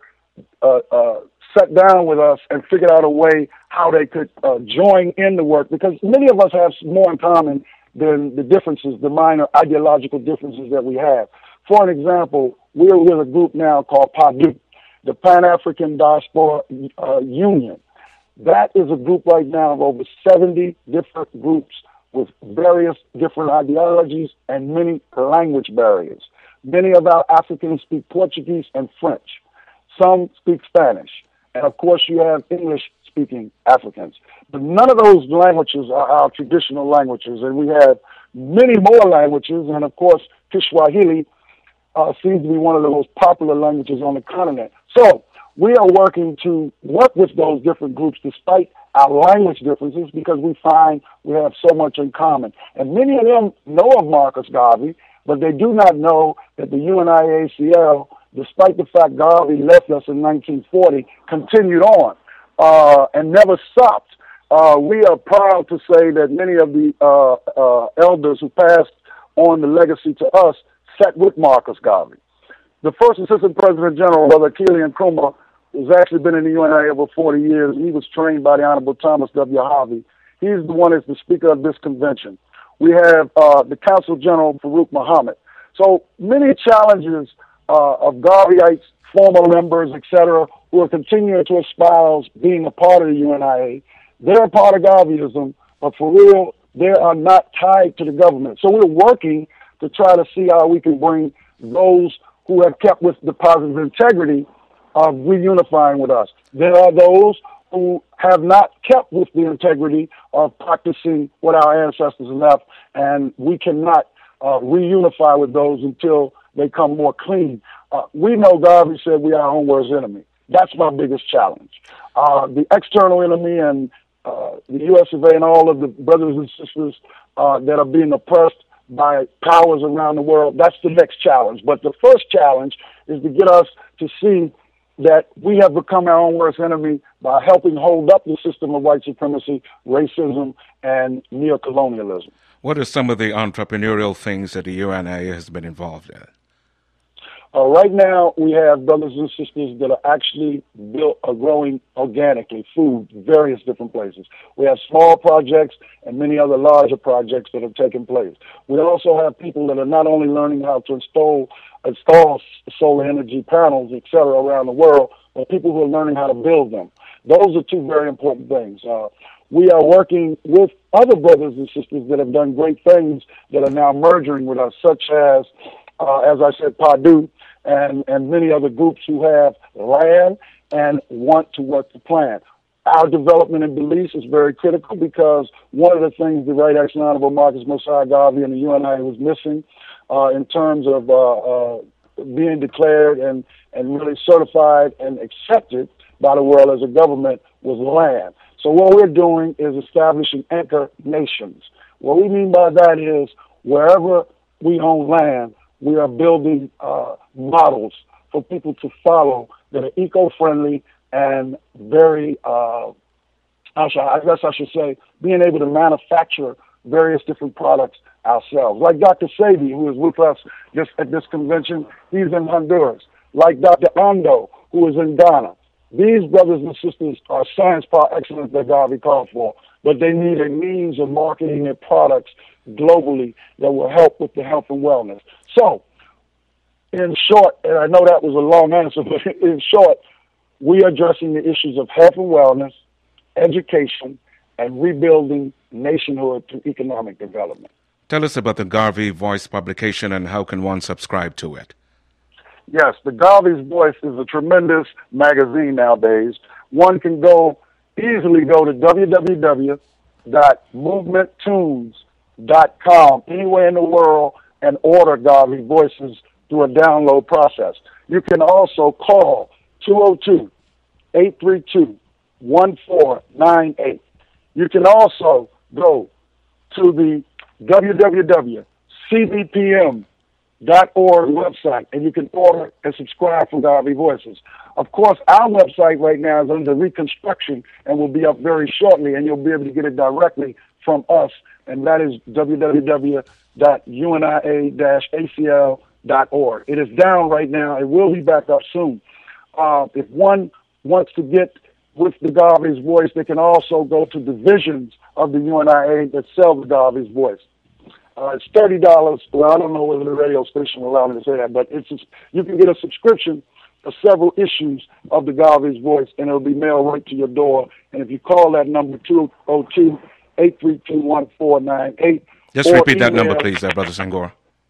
sat down with us and figured out a way how they could join in the work, because many of us have more in common than the differences, the minor ideological differences that we have. For an example, we're with a group now called PADU, the Pan-African Diaspora Union. That is a group right now of over 70 different groups with various different ideologies and many language barriers. Many of our Africans speak Portuguese and French. Some speak Spanish. And of course, you have English-speaking Africans. But none of those languages are our traditional languages. And we have many more languages. And of course, Kiswahili seems to be one of the most popular languages on the continent. So we are working to work with those different groups despite our language differences, because we find we have so much in common. And many of them know of Marcus Garvey, but they do not know that the UNIACL, despite the fact Garvey left us in 1940, continued on and never stopped. We are proud to say that many of the elders who passed on the legacy to us sat with Marcus Garvey. The first Assistant President General, Brother Keely Nkrumah, has actually been in the UNIA over 40 years. He was trained by the Honorable Thomas W. Harvey. He's the one that's the Speaker of this convention. We have the Council General, Farouk Muhammad. So many challenges of Garveyites, former members, etc., who are continuing to espouse being a part of the UNIA. They're a part of Garveyism, but for real, they are not tied to the government. So we're working to try to see how we can bring those who have kept with the positive integrity of reunifying with us. There are those who have not kept with the integrity of practicing what our ancestors left, and we cannot reunify with those until they come more clean. We know Garvey said we are our own worst enemy. That's my biggest challenge. The external enemy and the U.S. of A. and all of the brothers and sisters that are being oppressed by powers around the world, that's the next challenge. But the first challenge is to get us to see that we have become our own worst enemy by helping hold up the system of white supremacy, racism, and neocolonialism. What are some of the entrepreneurial things that the UNIA has been involved in? Right now, we have brothers and sisters that are actually growing organically food in various different places. We have small projects and many other larger projects that have taken place. We also have people that are not only learning how to install solar energy panels, etc., around the world, but people who are learning how to build them. Those are two very important things. We are working with other brothers and sisters that have done great things that are now merging with us, such as I said, Purdue, and many other groups who have land and want to work the plan. Our development and beliefs is very critical because one of the things the Right Excellent Honorable Marcus Mosiah Garvey and the UNIA was missing in terms of being declared and really certified and accepted by the world as a government was land. So what we're doing is establishing anchor nations. What we mean by that is wherever we own land, we are building models for people to follow that are eco-friendly and very, I guess I should say, being able to manufacture various different products ourselves. Like Dr. Sebi, who is with us just at this convention, he's in Honduras. Like Dr. Ando, who is in Ghana. These brothers and sisters are science par excellence that Garvey called for, but they need a means of marketing their products globally that will help with the health and wellness. So, in short, and I know that was a long answer, but in short, we are addressing the issues of health and wellness, education, and rebuilding nationhood through economic development. Tell us about the Garvey Voice publication and how can one subscribe to it? Yes, the Garvey's Voice is a tremendous magazine nowadays. One can easily go to www.movementtunes.com anywhere in the world and order Garvey Voices through a download process. You can also call 202-832-1498. You can also go to the www.cbpm.org website, and you can order and subscribe from Garvey Voices. Of course, our website right now is under reconstruction and will be up very shortly, and you'll be able to get it directly from us, and that is www.unia-acl.org. It is down right now. It will be back up soon. If one wants to get with the Garvey's Voice, they can also go to divisions of the UNIA that sell the Garvey's Voice. It's $30. Well, I don't know whether the radio station will allow me to say that, but you can get a subscription for several issues of the Garvey's Voice, and it'll be mailed right to your door. And if you call that number, 202-832-1498. Just repeat that number, please, Brother Senghor.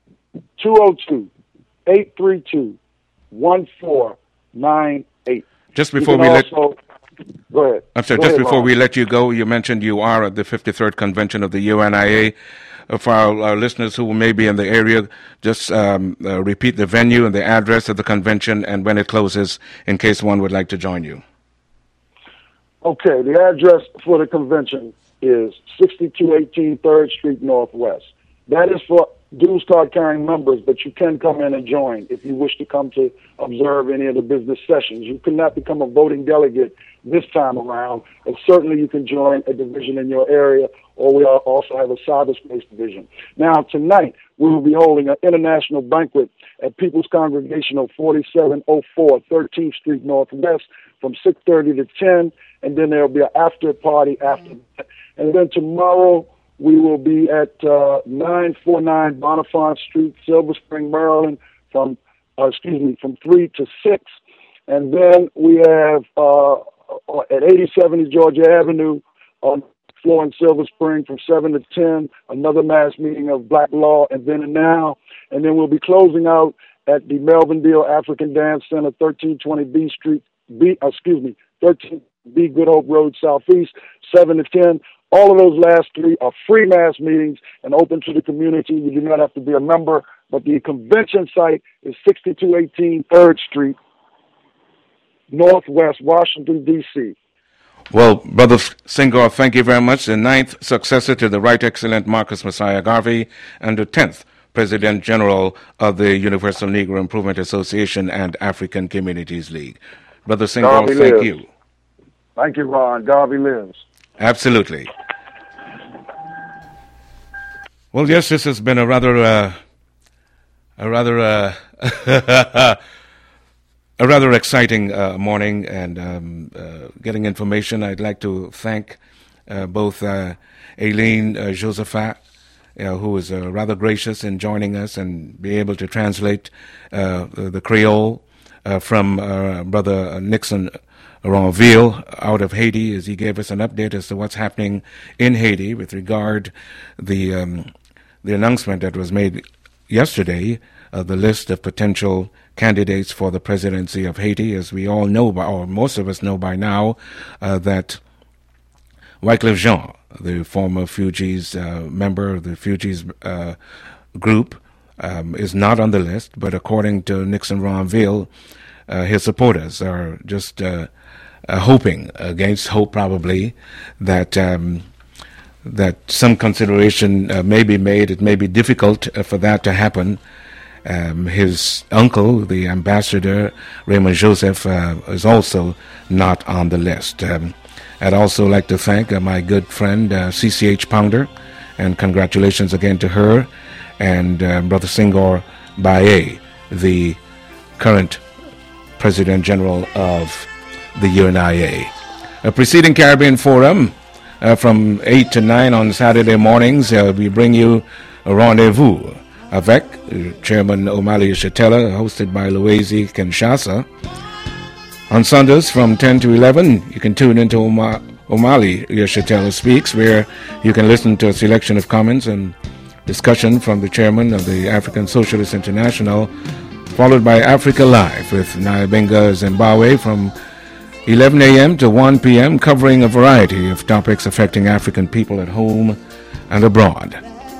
202-832-1498. Just before we go ahead. I'm sorry, just before we let you go, you mentioned you are at the 53rd convention of the UNIA. For our listeners who may be in the area, just repeat the venue and the address of the convention and when it closes in case one would like to join you. Okay, the address for the convention is 6218 3rd Street Northwest. That is for dues card carrying members, but you can come in and join if you wish to come to observe any of the business sessions. You cannot become a voting delegate this time around, but certainly you can join a division in your area, or we also have a cyberspace division. Now, tonight, we will be holding an international banquet at People's Congregational 4704 13th Street Northwest from 6:30 to 10, and then there will be an after party after that. And then tomorrow, we will be at 949 Bonifant Street, Silver Spring, Maryland, from 3 to 6. And then we have at 8070 Georgia Avenue on the floor in Silver Spring from 7 to 10, another mass meeting of Black Law and Then and Now. And then we'll be closing out at the Melvindale African Dance Center, 1320 13B Good Hope Road Southeast, 7 to 10. All of those last three are free mass meetings and open to the community. You do not have to be a member, but the convention site is 6218 3rd Street, Northwest, Washington, D.C. Well, Brother Senghor, thank you very much. The 9th successor to the Right Excellent Marcus Mosiah Garvey and the 10th President General of the Universal Negro Improvement Association and African Communities League. Brother Singhal, Garvey thank lives. you. Thank you, Ron. Garvey lives. Absolutely. Well, yes, this has been a rather exciting morning, and getting information. I'd like to thank both Aileen Josephat, who was rather gracious in joining us and be able to translate the Creole from Brother Nixon Ranville out of Haiti, as he gave us an update as to what's happening in Haiti with regard the announcement that was made yesterday, the list of potential candidates for the presidency of Haiti. As we all know, or most of us know by now, that Wycliffe Jean, the former Fugees member of the Fugees group, is not on the list, but according to Nixon Ranville, his supporters are just hoping, against hope probably, that that some consideration may be made. It may be difficult for that to happen. His uncle, the ambassador, Raymond Joseph, is also not on the list. I'd also like to thank my good friend, CCH Pounder, and congratulations again to her, and Brother Senghor Baye, the current President General of the UNIA. A preceding Caribbean Forum, from 8 to 9 on Saturday mornings, we bring you a rendezvous avec Chairman O'Malley Yeshitela, hosted by Louisi Kinshasa. On Sundays from 10 to 11, you can tune into O'Malley Yeshitela Speaks, where you can listen to a selection of comments and discussion from the chairman of the African Socialist International, followed by Africa Live with Nyabinga Zimbabwe from 11 a.m. to 1 p.m., covering a variety of topics affecting African people at home and abroad.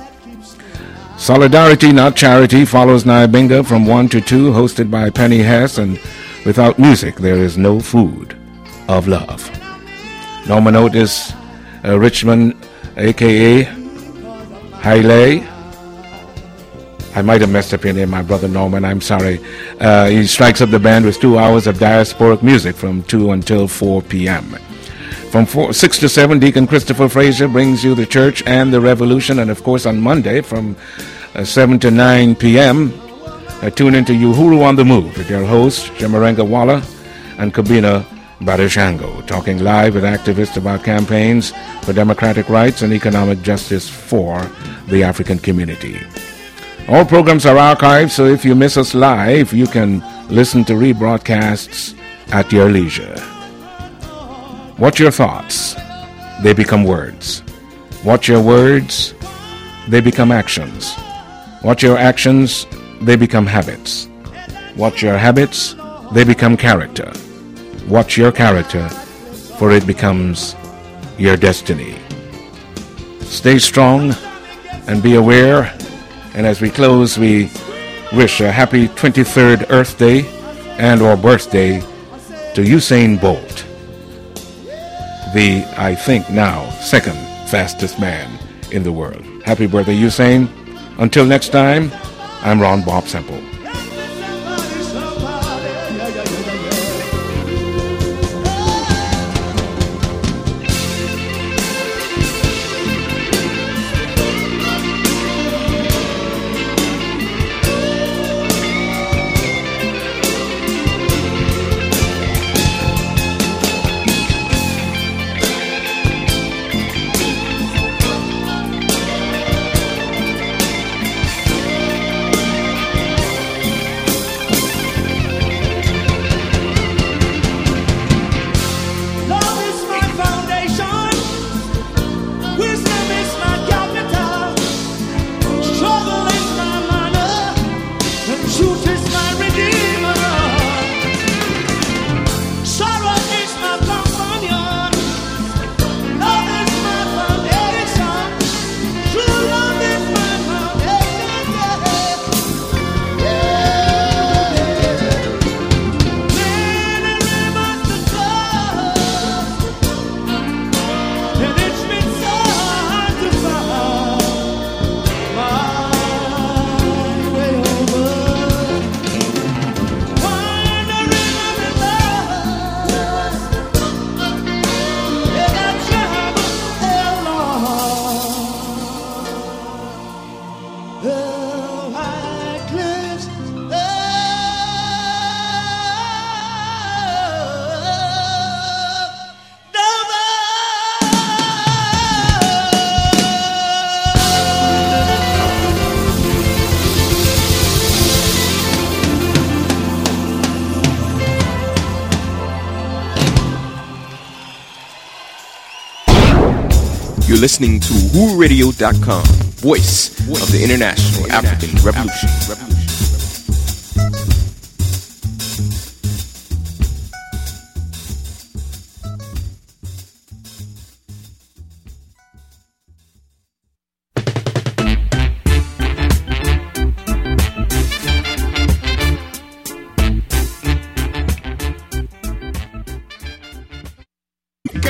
Solidarity, Not Charity follows Nyabinga from 1 to 2, hosted by Penny Hess, and without music there is no food of love. Norman Otis Richmond, a.k.a. Haile. I might have messed up your name, my brother Norman, I'm sorry. He strikes up the band with 2 hours of diasporic music from 2 until 4 p.m. From 6 to 7, Deacon Christopher Frazier brings you the church and the revolution. And of course on Monday from 7 to 9 p.m., tune into Uhuru on the Move with your hosts, Jamarenga Walla and Kabina Badashango, talking live with activists about campaigns for democratic rights and economic justice for the African community. All programs are archived, so if you miss us live, you can listen to rebroadcasts at your leisure. What's your thoughts? They become words. What's your words? They become actions. What's your actions? They become habits. What's your habits? They become character. What's your character? For it becomes your destiny. Stay strong and be aware. And as we close, we wish a happy 23rd Earth Day and or birthday to Usain Bolt, the, I think now, second fastest man in the world. Happy birthday, Usain. Until next time, I'm Ron Bob Semple. You're listening to WhoRadio.com, voice of the International African Revolution.